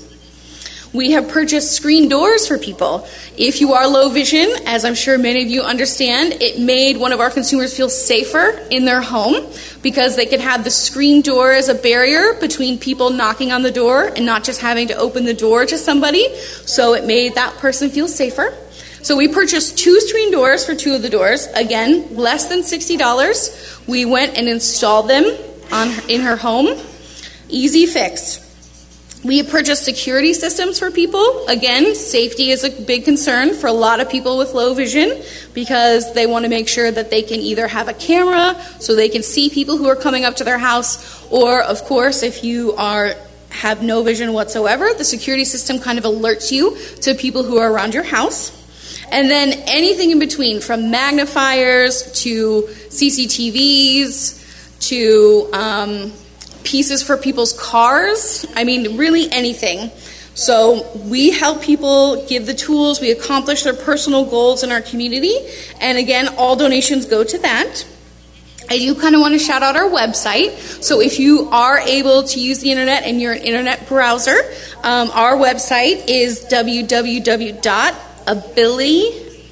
Speaker 23: We have purchased screen doors for people. If you are low vision, as I'm sure many of you understand, it made one of our consumers feel safer in their home because they could have the screen door as a barrier between people knocking on the door and not just having to open the door to somebody. So it made that person feel safer. So we purchased two screen doors for two of the doors. Again, less than sixty dollars. We went and installed them on, in her home. Easy fix. We have purchased security systems for people. Again, safety is a big concern for a lot of people with low vision because they want to make sure that they can either have a camera so they can see people who are coming up to their house, or, of course, if you are have no vision whatsoever, the security system kind of alerts you to people who are around your house. And then anything in between, from magnifiers to C C T Vs to um, pieces for people's cars. I mean, really anything. So we help people give the tools. We accomplish their personal goals in our community. And again, all donations go to that. I do kind of want to shout out our website. So if you are able to use the internet and you're an internet browser, um, our website is w w w dot ability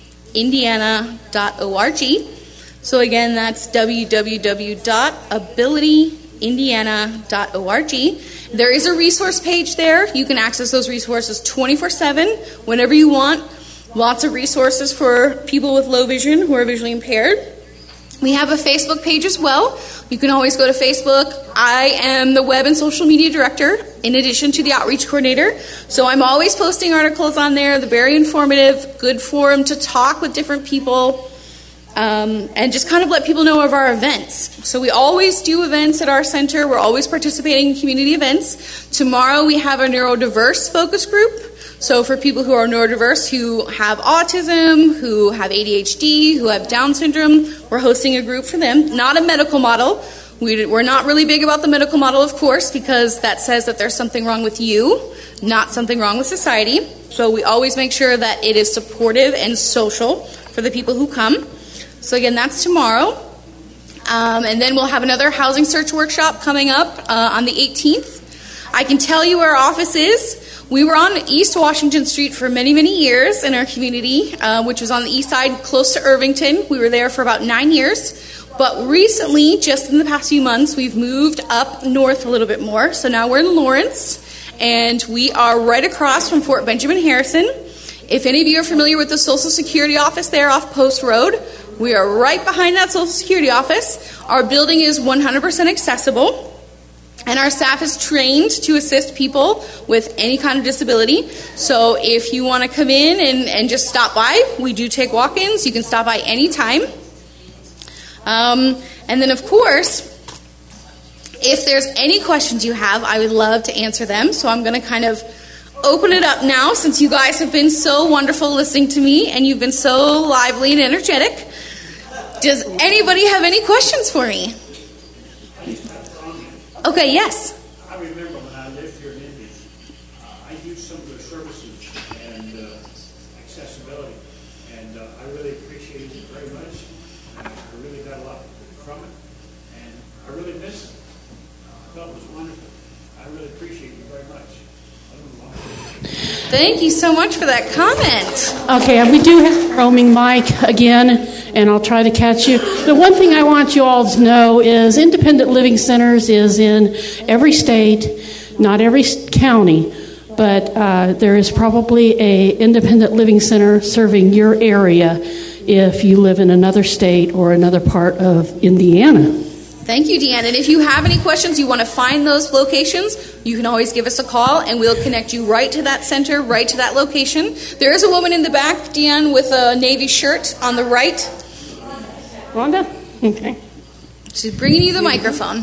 Speaker 23: indiana dot org. So again, that's w w w dot ability indiana dot org. There is a resource page there. You can access those resources twenty-four seven whenever you want. Lots of resources for people with low vision who are visually impaired. We have a Facebook page as well. You can always go to Facebook. I am the web and social media director in addition to the outreach coordinator. So I'm always posting articles on there. They're very informative, good forum to talk with different people, um, and just kind of let people know of our events. So we always do events at our center. We're always participating in community events. Tomorrow we have a neurodiverse focus group. So for people who are neurodiverse, who have autism, who have A D H D, who have Down syndrome, we're hosting a group for them. Not a medical model. We, we're not really big about the medical model, of course, because that says that there's something wrong with you, not something wrong with society. So we always make sure that it is supportive and social for the people who come. So again, that's tomorrow. Um, and then we'll have another housing search workshop coming up uh, on the eighteenth. I can tell you where our office is. We were on East Washington Street for many, many years in our community, uh, which was on the east side close to Irvington. We were there for about nine years. But recently, just in the past few months, we've moved up north a little bit more. So now we're in Lawrence, and we are right across from Fort Benjamin Harrison. If any of you are familiar with the Social Security office there off Post Road, we are right behind that Social Security office. Our building is one hundred percent accessible. And our staff is trained to assist people with any kind of disability. So if you want to come in and, and just stop by, we do take walk-ins. You can stop by anytime. Um, and then, of course, if there's any questions you have, I would love to answer them. So I'm going to kind of open it up now, since you guys have been so wonderful listening to me and you've been so lively and energetic. Does anybody have any questions for me? Okay, yes.
Speaker 1: I remember when I lived here in Indy, uh, I used some of the services and uh, accessibility, and uh, I really appreciated it very much. I really got a lot from it, and I really miss it. I thought it was wonderful. I really appreciate it very much.
Speaker 23: Thank you so much for that comment.
Speaker 2: Okay, we do have a roaming mic again, and I'll try to catch you. The one thing I want you all to know is Independent Living Centers is in every state, not every county, but uh, there is probably a independent living center serving your area if you live in another state or another part of Indiana.
Speaker 23: Thank you, Deanne. And if you have any questions, you want to find those locations, you can always give us a call, and we'll connect you right to that center, right to that location. There is a woman in the back, Deanne, with a navy shirt on the right.
Speaker 2: Rhonda? Okay.
Speaker 23: She's bringing you the microphone.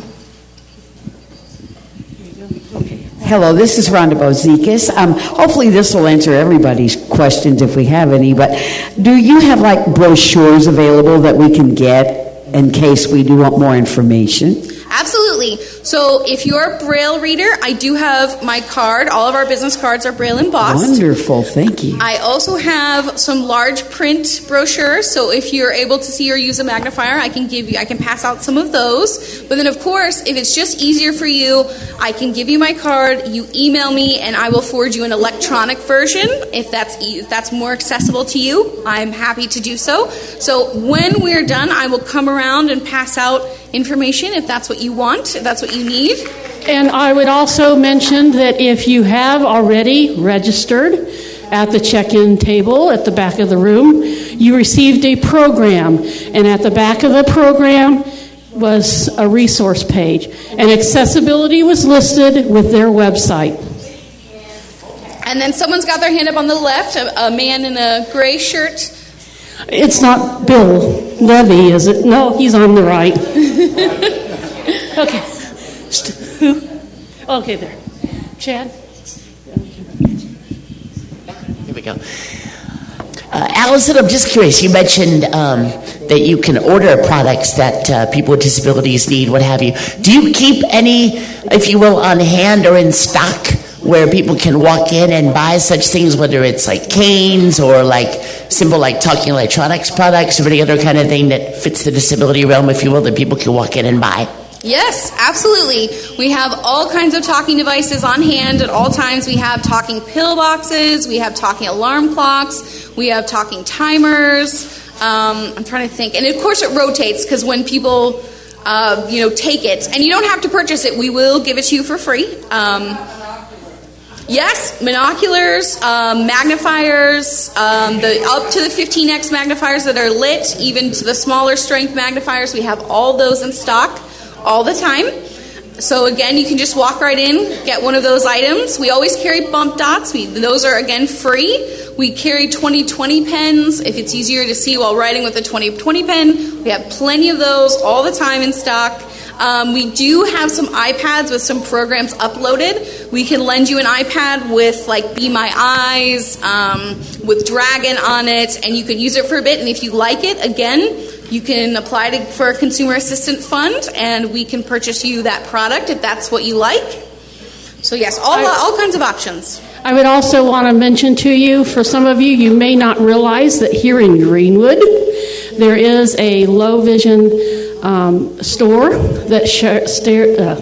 Speaker 17: Hello, this is Rhonda Bozikas. Um, hopefully this will answer everybody's questions if we have any, but do you have like brochures available that we can get in case we do want more information?
Speaker 23: Absolutely. So if you're a Braille reader, I do have my card. All of our business cards are Braille embossed.
Speaker 17: Wonderful. Thank you.
Speaker 23: I also have some large print brochures. So if you're able to see or use a magnifier, I can give you, I can pass out some of those. But then, of course, if it's just easier for you, I can give you my card. You email me, and I will forward you an electronic version if that's if that's more accessible to you. I'm happy to do so. So when we're done, I will come around and pass out information if that's what you want, if that's what you need.
Speaker 2: And I would also mention that if you have already registered at the check-in table at the back of the room, you received a program, and at the back of the program was a resource page, and accessibility was listed with their website.
Speaker 23: And then someone's got their hand up on the left, a, a man in a gray shirt.
Speaker 2: It's not Bill Levy, is it? No, he's on the right. Okay. Who? Okay, there. Chad?
Speaker 4: Here we go. Uh, Allison, I'm just curious. You mentioned um, that you can order products that uh, people with disabilities need, what have you. Do you keep any, if you will, on hand or in stock where people can walk in and buy such things, whether it's like canes or like simple like talking electronics products or any other kind of thing that fits the disability realm, if you will, that people can walk in and buy?
Speaker 23: Yes, absolutely. We have all kinds of talking devices on hand at all times. We have talking pillboxes, we have talking alarm clocks, we have talking timers. Um, I'm trying to think. And of course it rotates because when people uh, you know, take it, and you don't have to purchase it, we will give it to you for free. Um, Yes, binoculars, um, magnifiers, um, the up to the fifteen x magnifiers that are lit, even to the smaller strength magnifiers. We have all those in stock all the time. So again, you can just walk right in, get one of those items. We always carry bump dots. We, those are, again, free. We carry twenty twenty pens if it's easier to see while writing with a twenty twenty pen. We have plenty of those all the time in stock. Um, we do have some iPads with some programs uploaded. We can lend you an iPad with like Be My Eyes, um, with Dragon on it, and you can use it for a bit. And if you like it, again, you can apply to, for a consumer assistant fund, and we can purchase you that product if that's what you like. So yes, all, all kinds of options.
Speaker 2: I would also want to mention to you, for some of you, you may not realize that here in Greenwood, there is a low vision um, store that sh- stare, uh,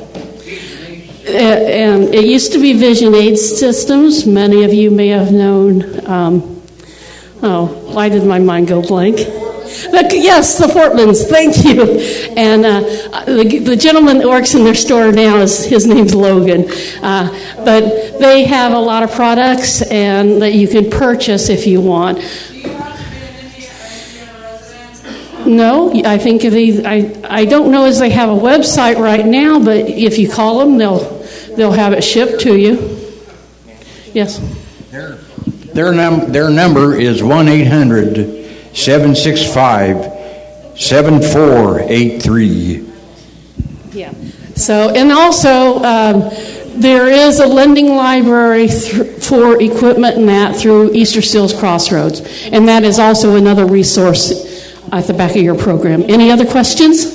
Speaker 2: and it used to be Vision Aid Systems. Many of you may have known. Um, oh, why did my mind go blank? The, yes, the Portmans, thank you. And uh, the, the gentleman that works in their store now, is his name's Logan. Uh, but they have a lot of products and that you can purchase if you want. No, I think they, I I don't know as they have a website right now, but if you call them, they'll they'll have it shipped to you. Yes.
Speaker 11: Their their, num- their number is one eight hundred seven six five seven four eight three.
Speaker 2: Yeah. So, and also, um, there is a lending library th- for equipment and that through Easter Seals Crossroads. And that is also another resource at the back of your program. Any other questions?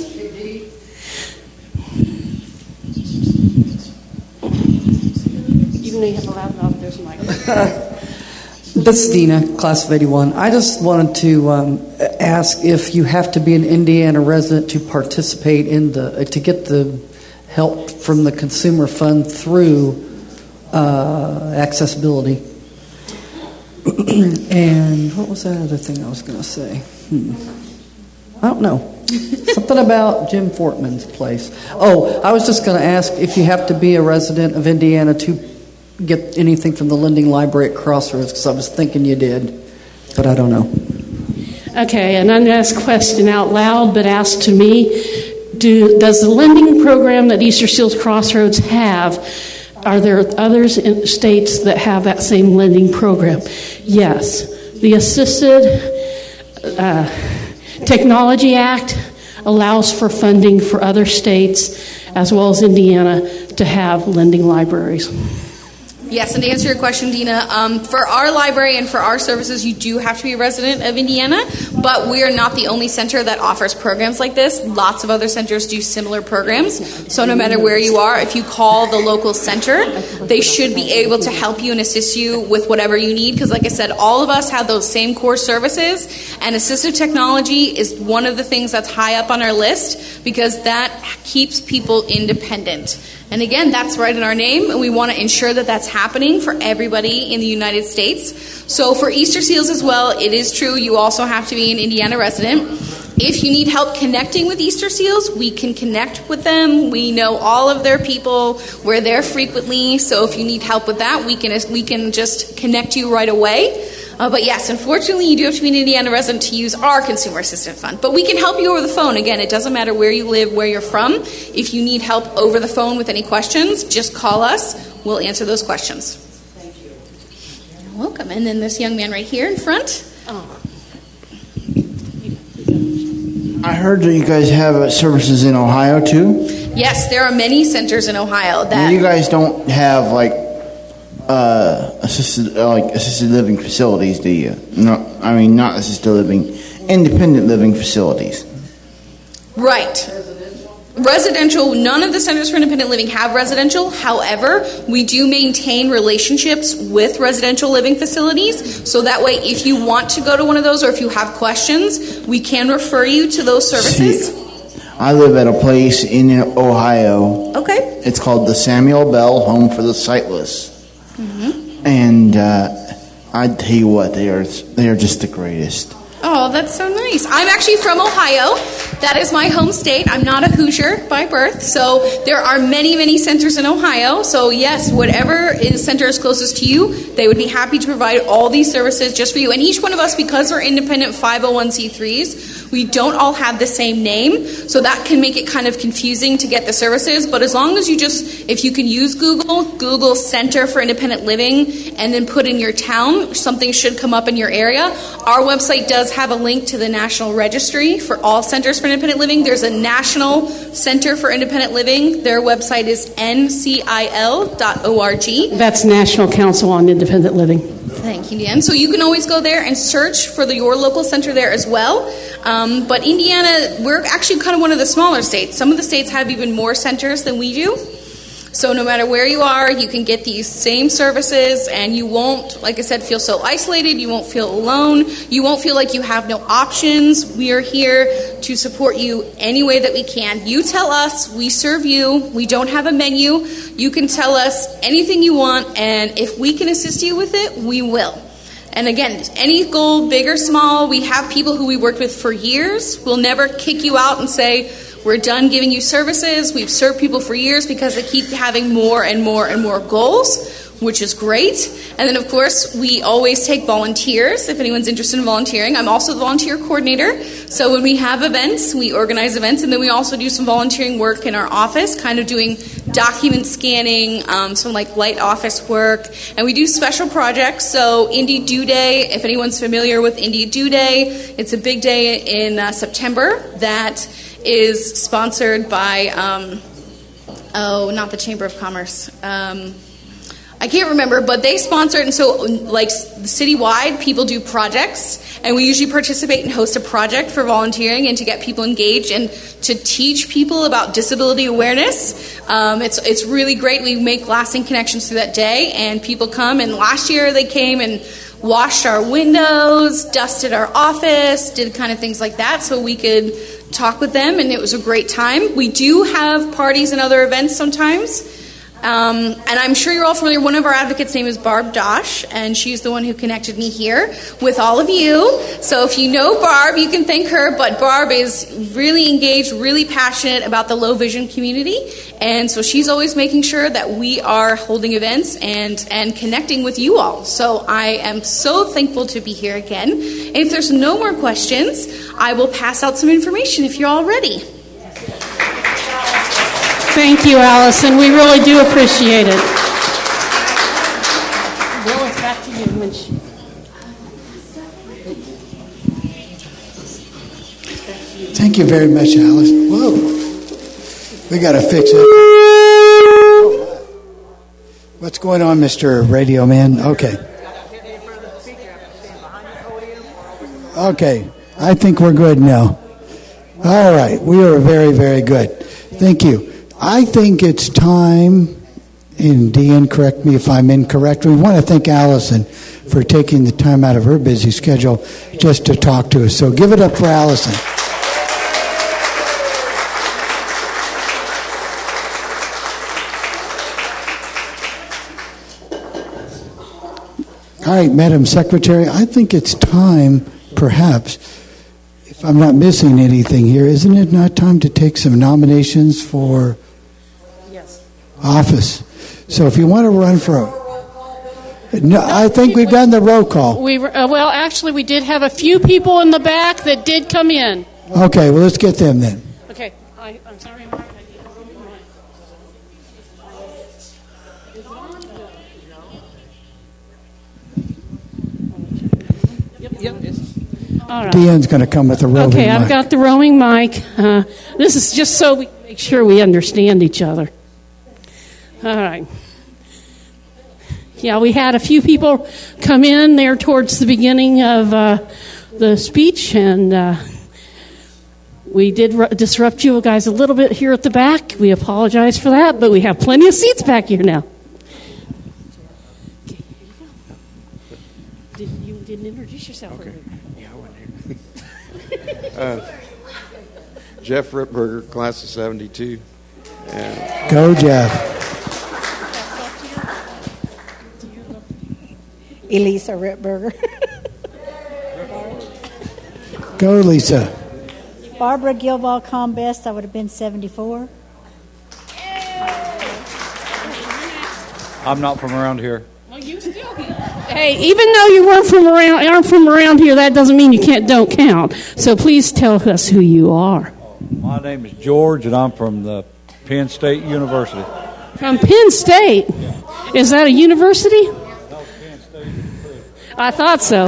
Speaker 2: Even though you have a laptop, there's a mic.
Speaker 12: This is Dina, class of eighty-one. I just wanted to um, ask if you have to be an Indiana resident to participate in the, to get the help from the consumer fund through uh, accessibility. And what was that other thing I was going to say? Hmm. I don't know. Something about Jim Fortman's place. Oh, I was just going to ask if you have to be a resident of Indiana to get anything from the lending library at Crossroads, because I was thinking you did, but I don't know.
Speaker 2: Okay, an unasked question out loud, but asked to me. Do, does the lending program that Easter Seals Crossroads have, are there others in states that have that same lending program? Yes. The Assisted uh, Technology Act allows for funding for other states, as well as Indiana, to have lending libraries.
Speaker 23: Yes, and to answer your question, Dina, um, for our library and for our services, you do have to be a resident of Indiana, but we are not the only center that offers programs like this. Lots of other centers do similar programs. So no matter where you are, if you call the local center, they should be able to help you and assist you with whatever you need, because like I said, all of us have those same core services, and assistive technology is one of the things that's high up on our list, because that keeps people independent. And again, that's right in our name, and we want to ensure that that's happening for everybody in the United States. So for Easter Seals as well, it is true, you also have to be an Indiana resident. If you need help connecting with Easter Seals, we can connect with them. We know all of their people. We're there frequently, so if you need help with that, we can we can just connect you right away. Uh, but yes, unfortunately, you do have to be an Indiana resident to use our Consumer Assistant Fund. But we can help you over the phone. Again, it doesn't matter where you live, where you're from. If you need help over the phone with any questions, just call us. We'll answer those questions. Thank you. You're welcome. And then this young man right here in front. Oh.
Speaker 13: I heard that you guys have uh, services in Ohio, too?
Speaker 23: Yes, there are many centers in Ohio that...
Speaker 13: You guys don't have, like, Uh, assisted uh, like assisted living facilities, do you? No, I mean not assisted living, independent living facilities.
Speaker 23: Right. Residential, none of the Centers for Independent Living have residential. However, we do maintain relationships with residential living facilities. So that way, if you want to go to one of those or if you have questions, we can refer you to those services.
Speaker 13: See, I live at a place in Ohio.
Speaker 23: Okay.
Speaker 13: It's called the Samuel Bell Home for the Sightless.
Speaker 23: Mm-hmm.
Speaker 13: And uh, I tell you what, they are they are just the greatest.
Speaker 23: Oh, that's so nice. I'm actually from Ohio. That is my home state. I'm not a Hoosier by birth. So there are many, many centers in Ohio. So yes, whatever is center is closest to you, they would be happy to provide all these services just for you. And each one of us, because we're independent five oh one c threes, we don't all have the same name. So that can make it kind of confusing to get the services. But as long as you just, if you can use Google, Google Center for Independent Living, and then put in your town, something should come up in your area. Our website does have a link to the National Registry for all centers for independent living. There's a National Center for Independent Living. Their website is N C I L dot org.
Speaker 2: That's National Council on Independent Living.
Speaker 23: Thank you, Dan. So you can always go there and search for the, your local center there as well. Um, but Indiana, we're actually kind of one of the smaller states. Some of the states have even more centers than we do. So no matter where you are, you can get these same services, and you won't, like I said, feel so isolated. You won't feel alone. You won't feel like you have no options. We are here to support you any way that we can. You tell us, we serve you. We don't have a menu. You can tell us anything you want, and if we can assist you with it, we will. And again, any goal, big or small, we have people who we worked with for years. We'll never kick you out and say, we're done giving you services. We've served people for years because they keep having more and more and more goals, which is great. And then, of course, we always take volunteers if anyone's interested in volunteering. I'm also the volunteer coordinator. So when we have events, we organize events, and then we also do some volunteering work in our office, kind of doing document scanning, um, some like light office work. And we do special projects. So Indie Do Day, if anyone's familiar with Indie Do Day, it's a big day in uh, September that is sponsored by, um, oh, not the Chamber of Commerce. Um, I can't remember, but they sponsor it. And so, like, citywide, people do projects. And we usually participate and host a project for volunteering and to get people engaged and to teach people about disability awareness. Um, it's, it's really great. We make lasting connections through that day. And people come. And last year they came and washed our windows, dusted our office, did kind of things like that so we could talk with them, and it was a great time. We do have parties and other events sometimes. Um, and I'm sure you're all familiar. One of our advocates' name is Barb Dosh, and she's the one who connected me here with all of you. So if you know Barb, you can thank her. But Barb is really engaged, really passionate about the low vision community, and so she's always making sure that we are holding events and, and connecting with you all. So I am so thankful to be here again. And if there's no more questions, I will pass out some information if you're all ready.
Speaker 2: Thank you, Allison. We really do appreciate it. Bill, it's back to you. When she...
Speaker 22: Thank you very much, Alice. Whoa. We got to fix it. What's going on, Mister Radio Man? Okay. Okay. I think we're good now. All right. We are very, very good. Thank you. I think it's time, and Deanne, correct me if I'm incorrect, we want to thank Allison for taking the time out of her busy schedule just to talk to us. So give it up for Allison. All right, Madam Secretary, I think it's time, perhaps, if I'm not missing anything here, isn't it not time to take some nominations for office? So if you want to run for... No, I think we've done the roll call.
Speaker 2: We were, uh, well, actually, we did have a few people in the back that did come in.
Speaker 22: Okay, well, let's get them then.
Speaker 2: Okay, I, I'm sorry, Mark. Yep, yep. All right.
Speaker 22: Deanne's going to come with the roving
Speaker 2: Okay,
Speaker 22: mic.
Speaker 2: I've got the roaming mic. Uh, this is just so we make sure we understand each other. All right. Yeah, we had a few people come in there towards the beginning of uh, the speech, and uh, we did r- disrupt you guys a little bit here at the back. We apologize for that, but we have plenty of seats back here now. Okay, here you go. Did, you didn't introduce yourself
Speaker 14: okay.
Speaker 2: earlier.
Speaker 14: Yeah, I wasn't here. uh, Jeff Ripberger, class of seventy-two. And
Speaker 22: Go, Jeff.
Speaker 15: Elisa Ripberger.
Speaker 22: Go, Lisa.
Speaker 15: Barbara Gilball Combest, I would have been seventy-four.
Speaker 16: I'm not from around here.
Speaker 2: Hey, even though you weren't from around, aren't from around here, that doesn't mean you can't don't count. So please tell us who you are.
Speaker 16: My name is George, and I'm from the Penn State University.
Speaker 2: From Penn State? Is that a university?
Speaker 16: No, Penn State.
Speaker 2: I thought so.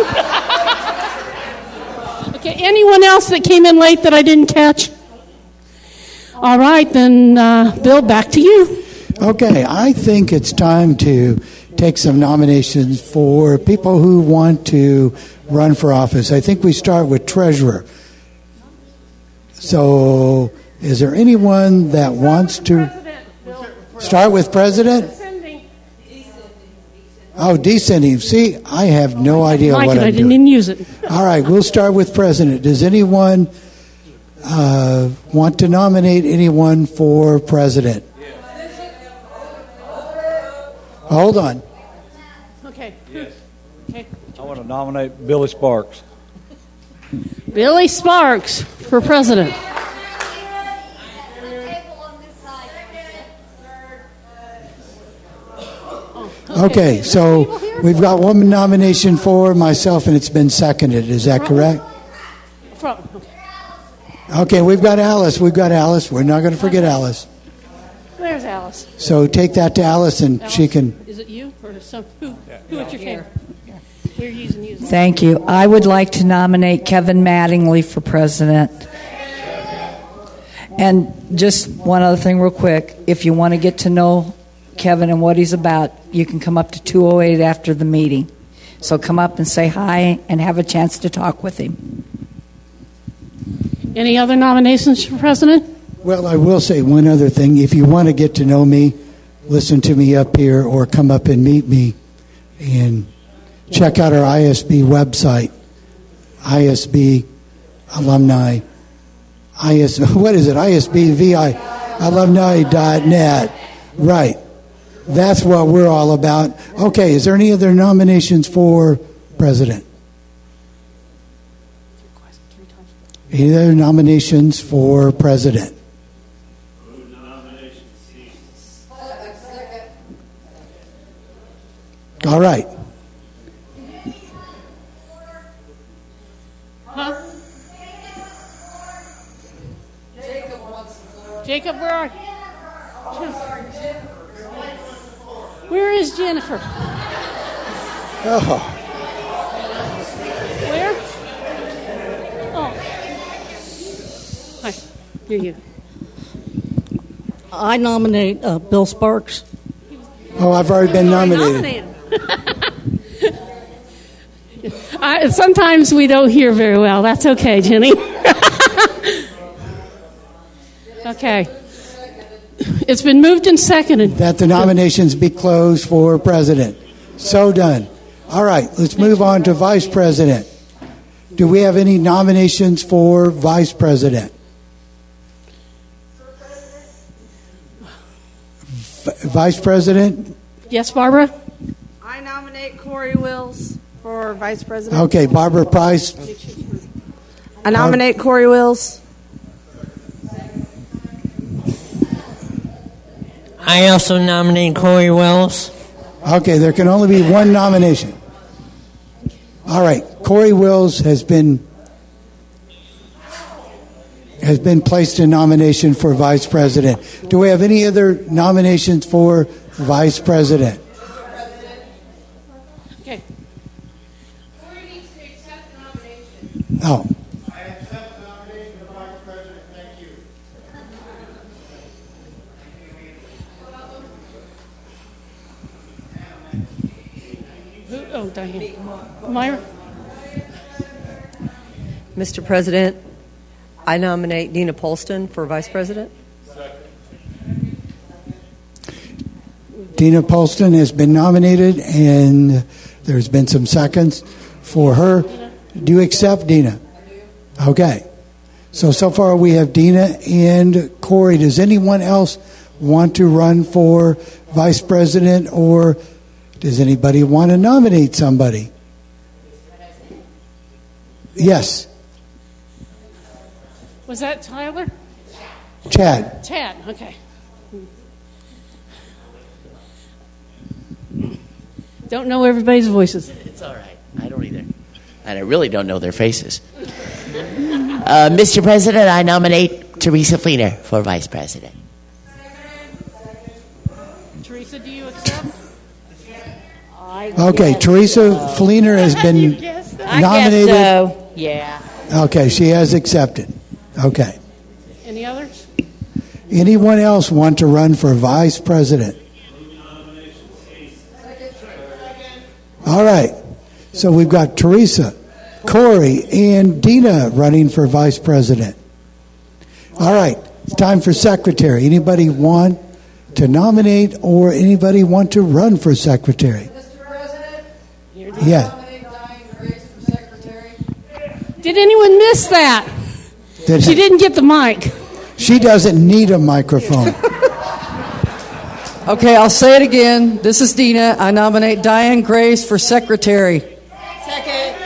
Speaker 2: Okay, anyone else that came in late that I didn't catch? All right, then, uh, Bill, back to you.
Speaker 22: Okay, I think it's time to take some nominations for people who want to run for office. I think we start with treasurer. So, is there anyone that wants to start with president? Oh, descending. See, I have no idea
Speaker 2: like
Speaker 22: what
Speaker 2: it,
Speaker 22: I'm
Speaker 2: I didn't
Speaker 22: doing.
Speaker 2: even use it.
Speaker 22: All right, we'll start with president. Does anyone uh, want to nominate anyone for president? Hold on.
Speaker 2: Okay.
Speaker 16: Yes.
Speaker 2: Okay.
Speaker 16: I want to nominate Billy Sparks.
Speaker 2: Billy Sparks for president.
Speaker 22: Okay, so we've got one nomination for myself, and it's been seconded. Is that correct? Okay, we've got Alice. We've got Alice. We're not going to forget Alice.
Speaker 2: Where's Alice?
Speaker 22: So take that to Alice, and
Speaker 2: Alice,
Speaker 22: she can.
Speaker 2: Is it you or some who? Who at your table? We're using you.
Speaker 21: Thank you. I would like to nominate Kevin Mattingly for president. And just one other thing real quick. If you want to get to know Kevin and what he's about, you can come up to two oh eight after the meeting. So come up and say hi and have a chance to talk with him.
Speaker 2: Any other nominations for president?
Speaker 22: Well, I will say one other thing. If you want to get to know me, listen to me up here or come up and meet me and check out our I S B website, I S B alumni. I S, what is it? I S B V I alumni dot net. Right. That's what we're all about. Okay, is there any other nominations for president? Any other nominations for president? All right.
Speaker 2: Huh? Jacob, where are you? Where is Jennifer?
Speaker 22: Oh.
Speaker 2: Where? Oh. Hi. Here you.
Speaker 21: I nominate uh, Bill Sparks.
Speaker 22: Oh, I've already been nominated.
Speaker 2: nominated. I, sometimes we don't hear very well. That's okay, Jenny. Okay. It's been moved and seconded.
Speaker 22: That the nominations be closed for president. So done. All right, let's move on to vice president. Do we have any nominations for vice president? V- vice president?
Speaker 2: Yes, Barbara?
Speaker 21: I nominate Corey Wills for vice president.
Speaker 22: Okay, Barbara Price.
Speaker 21: I nominate Corey Wills.
Speaker 10: I also nominate Corey Wells.
Speaker 22: Okay, there can only be one nomination. All right, Corey Wills has been has been placed in nomination for vice president. Do we have any other nominations for vice president?
Speaker 2: Okay.
Speaker 22: Oh.
Speaker 2: Oh, Diane. Myra?
Speaker 18: Mister President, I nominate Dina Polston for Vice President.
Speaker 22: Dina Polston has been nominated, and there's been some seconds for her. Do you accept, Dina? Okay. So, so far we have Dina and Corey. Does anyone else want to run for Vice President, or does anybody want to nominate somebody? Yes.
Speaker 2: Was that Tyler?
Speaker 22: Chad.
Speaker 2: Chad, okay. Don't know everybody's voices.
Speaker 4: It's all right. I don't either. And I really don't know their faces. Uh, Mister President, I nominate Teresa Fleener for Vice President.
Speaker 2: Teresa, do you accept?
Speaker 22: Okay, Teresa Fleener has been nominated.
Speaker 36: I guess so. Yeah.
Speaker 22: Okay, she has accepted. Okay.
Speaker 2: Any others?
Speaker 22: Anyone else want to run for Vice President? All right. So we've got Teresa, Corey, and Dina running for Vice President. All right. It's time for Secretary. Anybody want to nominate or anybody want to run for Secretary?
Speaker 3: Mister President,
Speaker 22: Yeah.
Speaker 3: nominate Diane Grace for Secretary.
Speaker 2: Did anyone miss that?
Speaker 22: Did-
Speaker 2: She didn't get the mic.
Speaker 22: She doesn't need a microphone.
Speaker 12: Okay, I'll say it again. This is Dina. I nominate Diane Grace for Secretary.
Speaker 3: Second.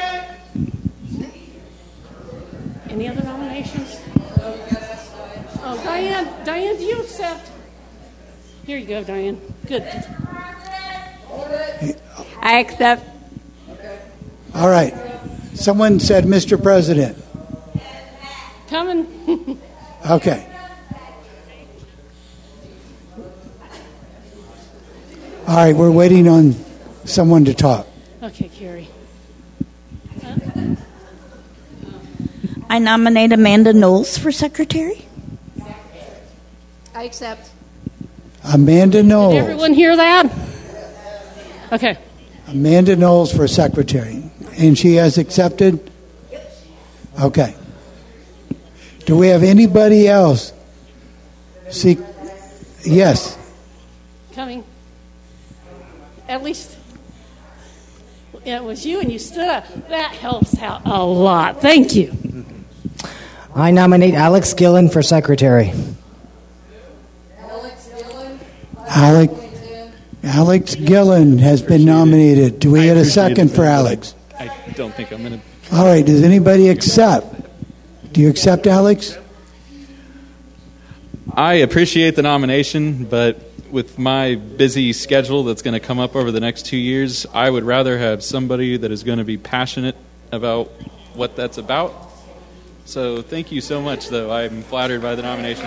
Speaker 2: Any other nominations? Oh, Diane, Diane, do you accept? Here you go, Diane. Good.
Speaker 6: I accept.
Speaker 22: All right. Someone said, Mister President.
Speaker 2: Coming.
Speaker 22: Okay. All right, we're waiting on someone to talk.
Speaker 2: Okay, Carrie.
Speaker 36: I nominate Amanda Knowles for secretary.
Speaker 9: I accept.
Speaker 22: Amanda Knowles.
Speaker 2: Did everyone hear that? Okay.
Speaker 22: Amanda Knowles for secretary. And she has accepted? Okay. Do we have anybody else? See, yes.
Speaker 2: Coming. At least it was you and you stood up. That helps out a lot. Thank you.
Speaker 5: I nominate Alex Gillen for secretary.
Speaker 22: Alex, Alex Gillen has been nominated. Do we get a second for Alex?
Speaker 19: I don't think I'm going to.
Speaker 22: All right. Does anybody accept? Do you accept, Alex?
Speaker 19: I appreciate the nomination, but with my busy schedule that's going to come up over the next two years, I would rather have somebody that is going to be passionate about what that's about. So thank you so much, though. I'm flattered by the nomination.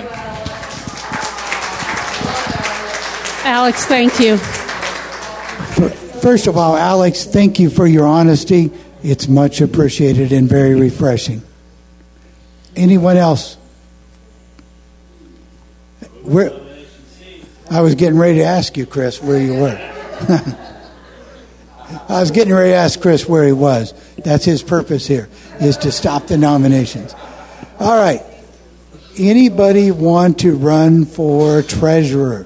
Speaker 2: Alex, thank you.
Speaker 22: First of all, Alex, thank you for your honesty. It's much appreciated and very refreshing. Anyone else? Where? I was getting ready to ask you, Chris, where you were. I was getting ready to ask Chris where he was. That's his purpose here, is to stop the nominations. All right. Anybody want to run for treasurer?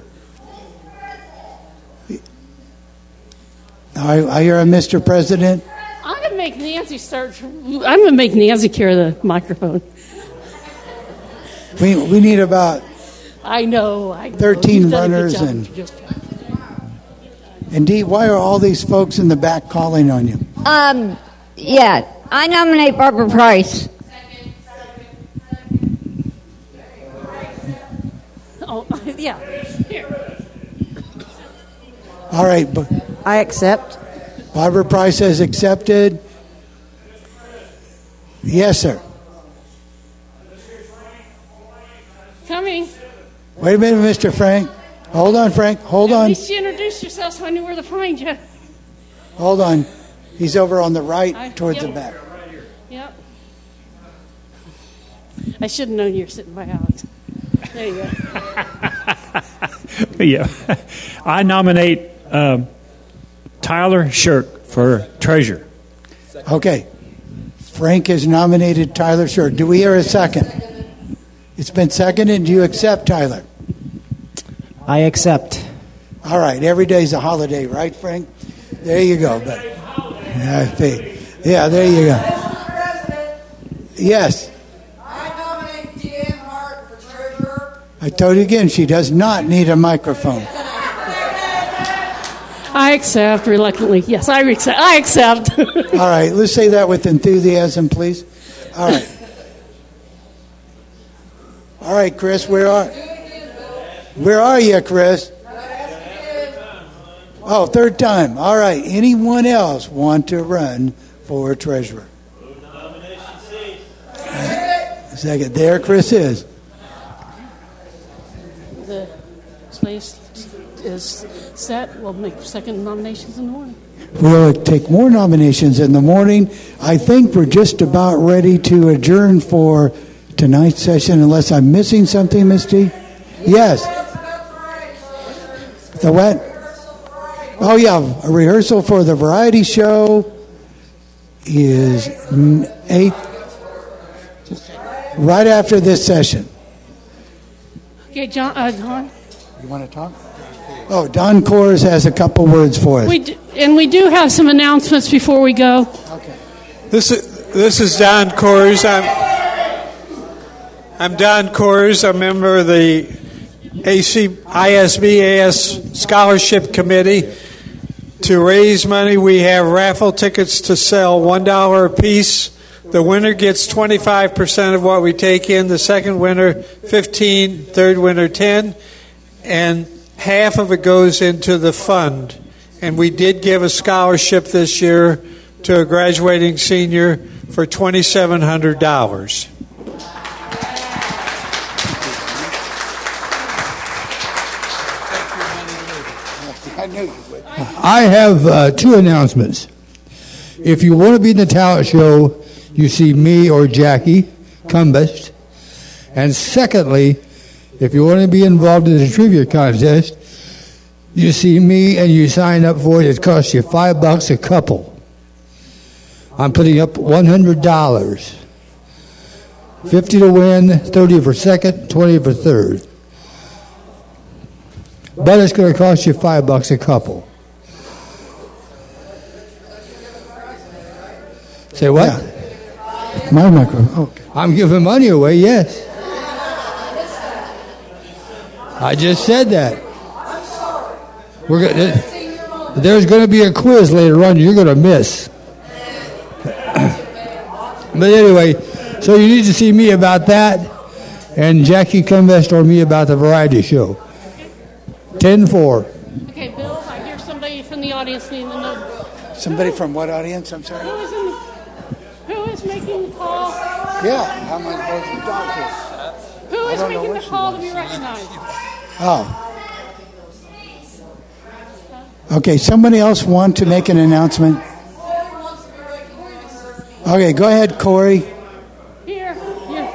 Speaker 22: I, I hear a Mister President.
Speaker 2: I'm gonna make Nancy start. I'm gonna make Nancy carry the microphone.
Speaker 22: We we need about
Speaker 2: I know. I know.
Speaker 22: thirteen
Speaker 2: You've done a good
Speaker 22: runners
Speaker 2: job.
Speaker 22: and. Indeed, why are all these folks in the back calling on you?
Speaker 6: Um, yeah, I nominate Barbara Price.
Speaker 2: Oh, yeah. Here.
Speaker 22: All right, but
Speaker 5: I accept.
Speaker 22: Barbara Price has accepted. Yes, sir.
Speaker 2: Coming.
Speaker 22: Wait a minute, Mister Frank. Hold on, Frank. Hold
Speaker 2: At
Speaker 22: on.
Speaker 2: least you introduced yourself so I knew where to find you.
Speaker 22: Hold on. He's over on the right
Speaker 2: I-
Speaker 22: towards
Speaker 2: yep.
Speaker 22: the back.
Speaker 2: Yep. I should have known you were sitting by Alex. There you go.
Speaker 20: Yeah. I nominate um, Tyler Shirk for treasurer.
Speaker 22: Okay. Frank has nominated Tyler Shirk. Do we hear a second? It's been seconded. Do you accept, Tyler?
Speaker 5: I accept.
Speaker 22: All right. Every day's a holiday, right, Frank? There you go. But yeah, see. Yeah, there you go. Yes.
Speaker 3: I nominate Deanne Hart for treasurer.
Speaker 22: I told you again, she does not need a microphone.
Speaker 2: I accept reluctantly. Yes, I accept. I accept.
Speaker 22: All right. Let's say that with enthusiasm, please. All right. All right, Chris, where are where are you, Chris? Oh, third time. All right. Anyone else want to run for treasurer? Second. There Chris is.
Speaker 2: The place is set. We'll make second nominations in the morning.
Speaker 22: We'll take more nominations in the morning. I think we're just about ready to adjourn for tonight's session, unless I'm missing something, Misty. Yes. The what? Oh, yeah. A rehearsal for the variety show is eight, right after this session.
Speaker 2: Okay, John. Uh, Don.
Speaker 22: You want to talk? Oh, Don Kors has a couple words for us.
Speaker 2: We do, and we do have some announcements before we go.
Speaker 22: Okay.
Speaker 1: This is this is Don Kors. I'm I'm Don Kors. I'm a member of the A C I S B A S Scholarship Committee. To raise money, we have raffle tickets to sell, one dollar a piece. The winner gets twenty-five percent of what we take in. The second winner, fifteen. Third winner, ten. And half of it goes into the fund. And we did give a scholarship this year to a graduating senior for twenty-seven hundred dollars.
Speaker 7: I have uh, two announcements. If you want to be in the talent show, you see me or Jackie Cumbest. And secondly, if you want to be involved in the trivia contest, you see me and you sign up for it. It costs you five bucks a couple. I'm putting up one hundred dollars. fifty to win, thirty for second, twenty for third. But it's going to cost you five bucks a couple. Say what?
Speaker 22: Yeah. My microphone. Okay.
Speaker 7: I'm giving money away, yes. I just said that. We're gonna, there's going to be a quiz later on you're going to miss. But anyway, so you need to see me about that, and Jackie Cumbest or me about the variety show. ten four.
Speaker 2: Okay, Bill, I hear somebody from the audience needing to know.
Speaker 22: Somebody from what audience? I'm sorry.
Speaker 2: Who is, in, who is making the call?
Speaker 22: Yeah, how am I supposed to talk to?
Speaker 2: Who
Speaker 22: I
Speaker 2: is
Speaker 22: don't know
Speaker 2: making
Speaker 22: what
Speaker 2: the
Speaker 22: she
Speaker 2: call to
Speaker 22: wants.
Speaker 2: be recognized?
Speaker 22: Oh. Okay, somebody else want to make an announcement? Okay, go ahead, Corey.
Speaker 2: Here, here.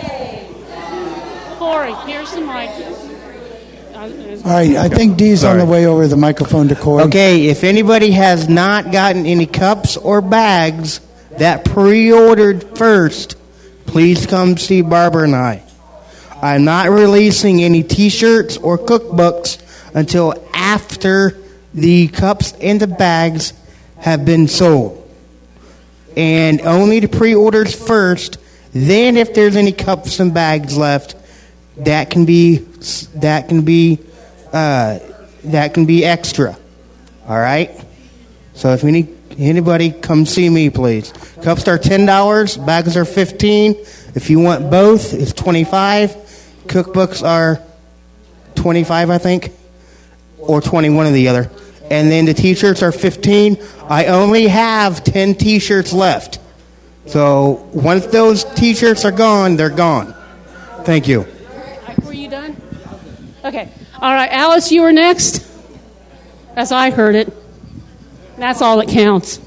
Speaker 2: Corey, here's the mic.
Speaker 22: All right, I think Dee's on the way over the microphone to Corey.
Speaker 8: Okay, if anybody has not gotten any cups or bags that pre-ordered first, please come see Barbara and I. I'm not releasing any T-shirts or cookbooks until after the cups and the bags have been sold. And only the pre-orders first. Then if there's any cups and bags left, that can be that can be uh, that can be extra. All right. So if any anybody come see me, please. Cups are ten dollars. Bags are fifteen. If you want both, it's twenty-five. Cookbooks are twenty-five, I think, or twenty-one of the other. And then the T-shirts are fifteen. I only have ten T-shirts left. So once those T-shirts are gone, they're gone. Thank you.
Speaker 2: Were you done? Okay. All right, Alice, you were next. As I heard it. That's all that counts.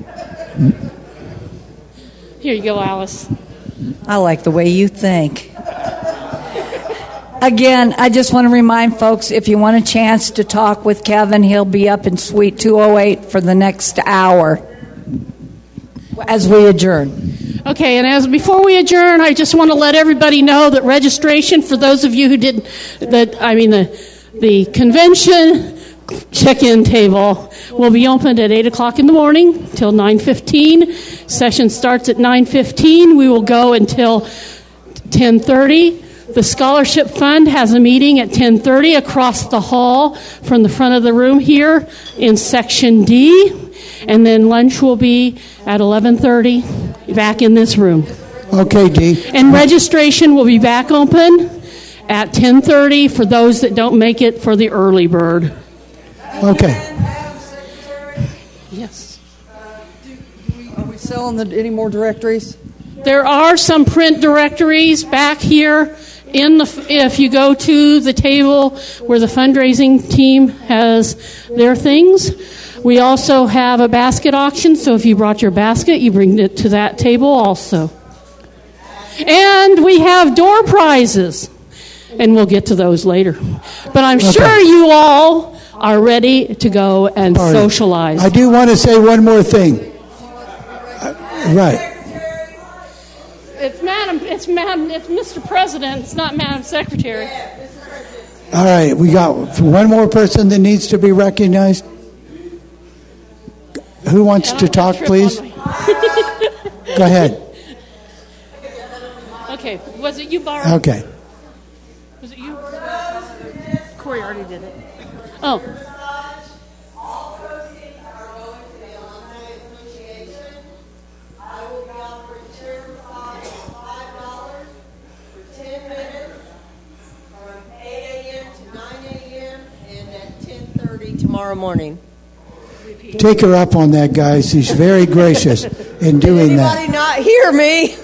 Speaker 2: Here you go, Alice.
Speaker 21: I like the way you think. Again, I just want to remind folks, if you want a chance to talk with Kevin, he'll be up in Suite two oh eight for the next hour as we adjourn.
Speaker 2: Okay, and as before we adjourn, I just want to let everybody know that registration for those of you who did that, I mean the the convention check-in table will be opened at eight o'clock in the morning till nine fifteen. Session starts at nine fifteen. We will go until ten thirty. The Scholarship Fund has a meeting at ten thirty across the hall from the front of the room here in Section D. And then lunch will be at eleven thirty back in this room.
Speaker 22: Okay, Dee.
Speaker 2: And registration will be back open at ten thirty for those that don't make it for the early bird.
Speaker 22: Okay.
Speaker 2: Yes.
Speaker 12: Are we selling the, any more directories?
Speaker 2: There are some print directories back here. In the, if you go to the table where the fundraising team has their things, we also have a basket auction. So if you brought your basket, you bring it to that table also. And we have door prizes, and we'll get to those later. But I'm
Speaker 22: Okay.
Speaker 2: sure you all are ready to go and
Speaker 22: All right.
Speaker 2: socialize.
Speaker 22: I do want to say one more thing. Uh, Right.
Speaker 2: It's Madam. It's Madam. It's Mister President. It's not Madam Secretary.
Speaker 22: All right, we got one more person that needs to be recognized. Who wants to talk, please? Go ahead.
Speaker 2: Okay. Was it you, Barb?
Speaker 22: Okay.
Speaker 2: Was it you? Corey already did it. Oh.
Speaker 18: Tomorrow morning.
Speaker 22: Take her up on that, guys. She's very gracious in doing
Speaker 18: Did
Speaker 22: that.
Speaker 18: anybody not hear me?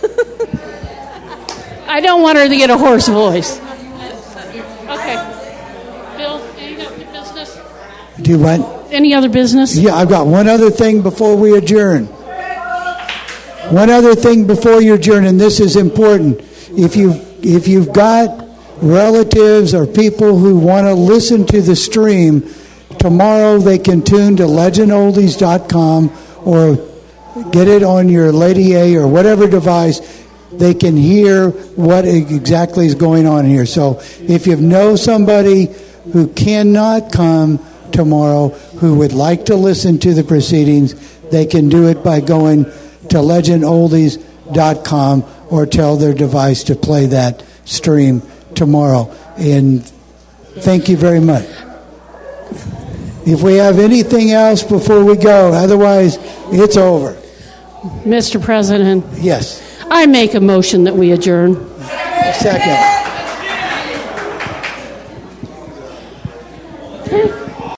Speaker 2: I don't want her to get a hoarse voice. Okay. Bill, any other business?
Speaker 22: Do what?
Speaker 2: Any other business?
Speaker 22: Yeah, I've got one other thing before we adjourn. One other thing before you adjourn, and this is important. If you if you've got relatives or people who want to listen to the stream, tomorrow they can tune to legend oldies dot com or get it on your Lady A or whatever device. They can hear what exactly is going on here. So if you know somebody who cannot come tomorrow who would like to listen to the proceedings, they can do it by going to legend oldies dot com or tell their device to play that stream tomorrow. And thank you very much. If we have anything else before we go, otherwise it's over.
Speaker 2: Mister President.
Speaker 22: Yes.
Speaker 2: I make a motion that we adjourn.
Speaker 22: Second.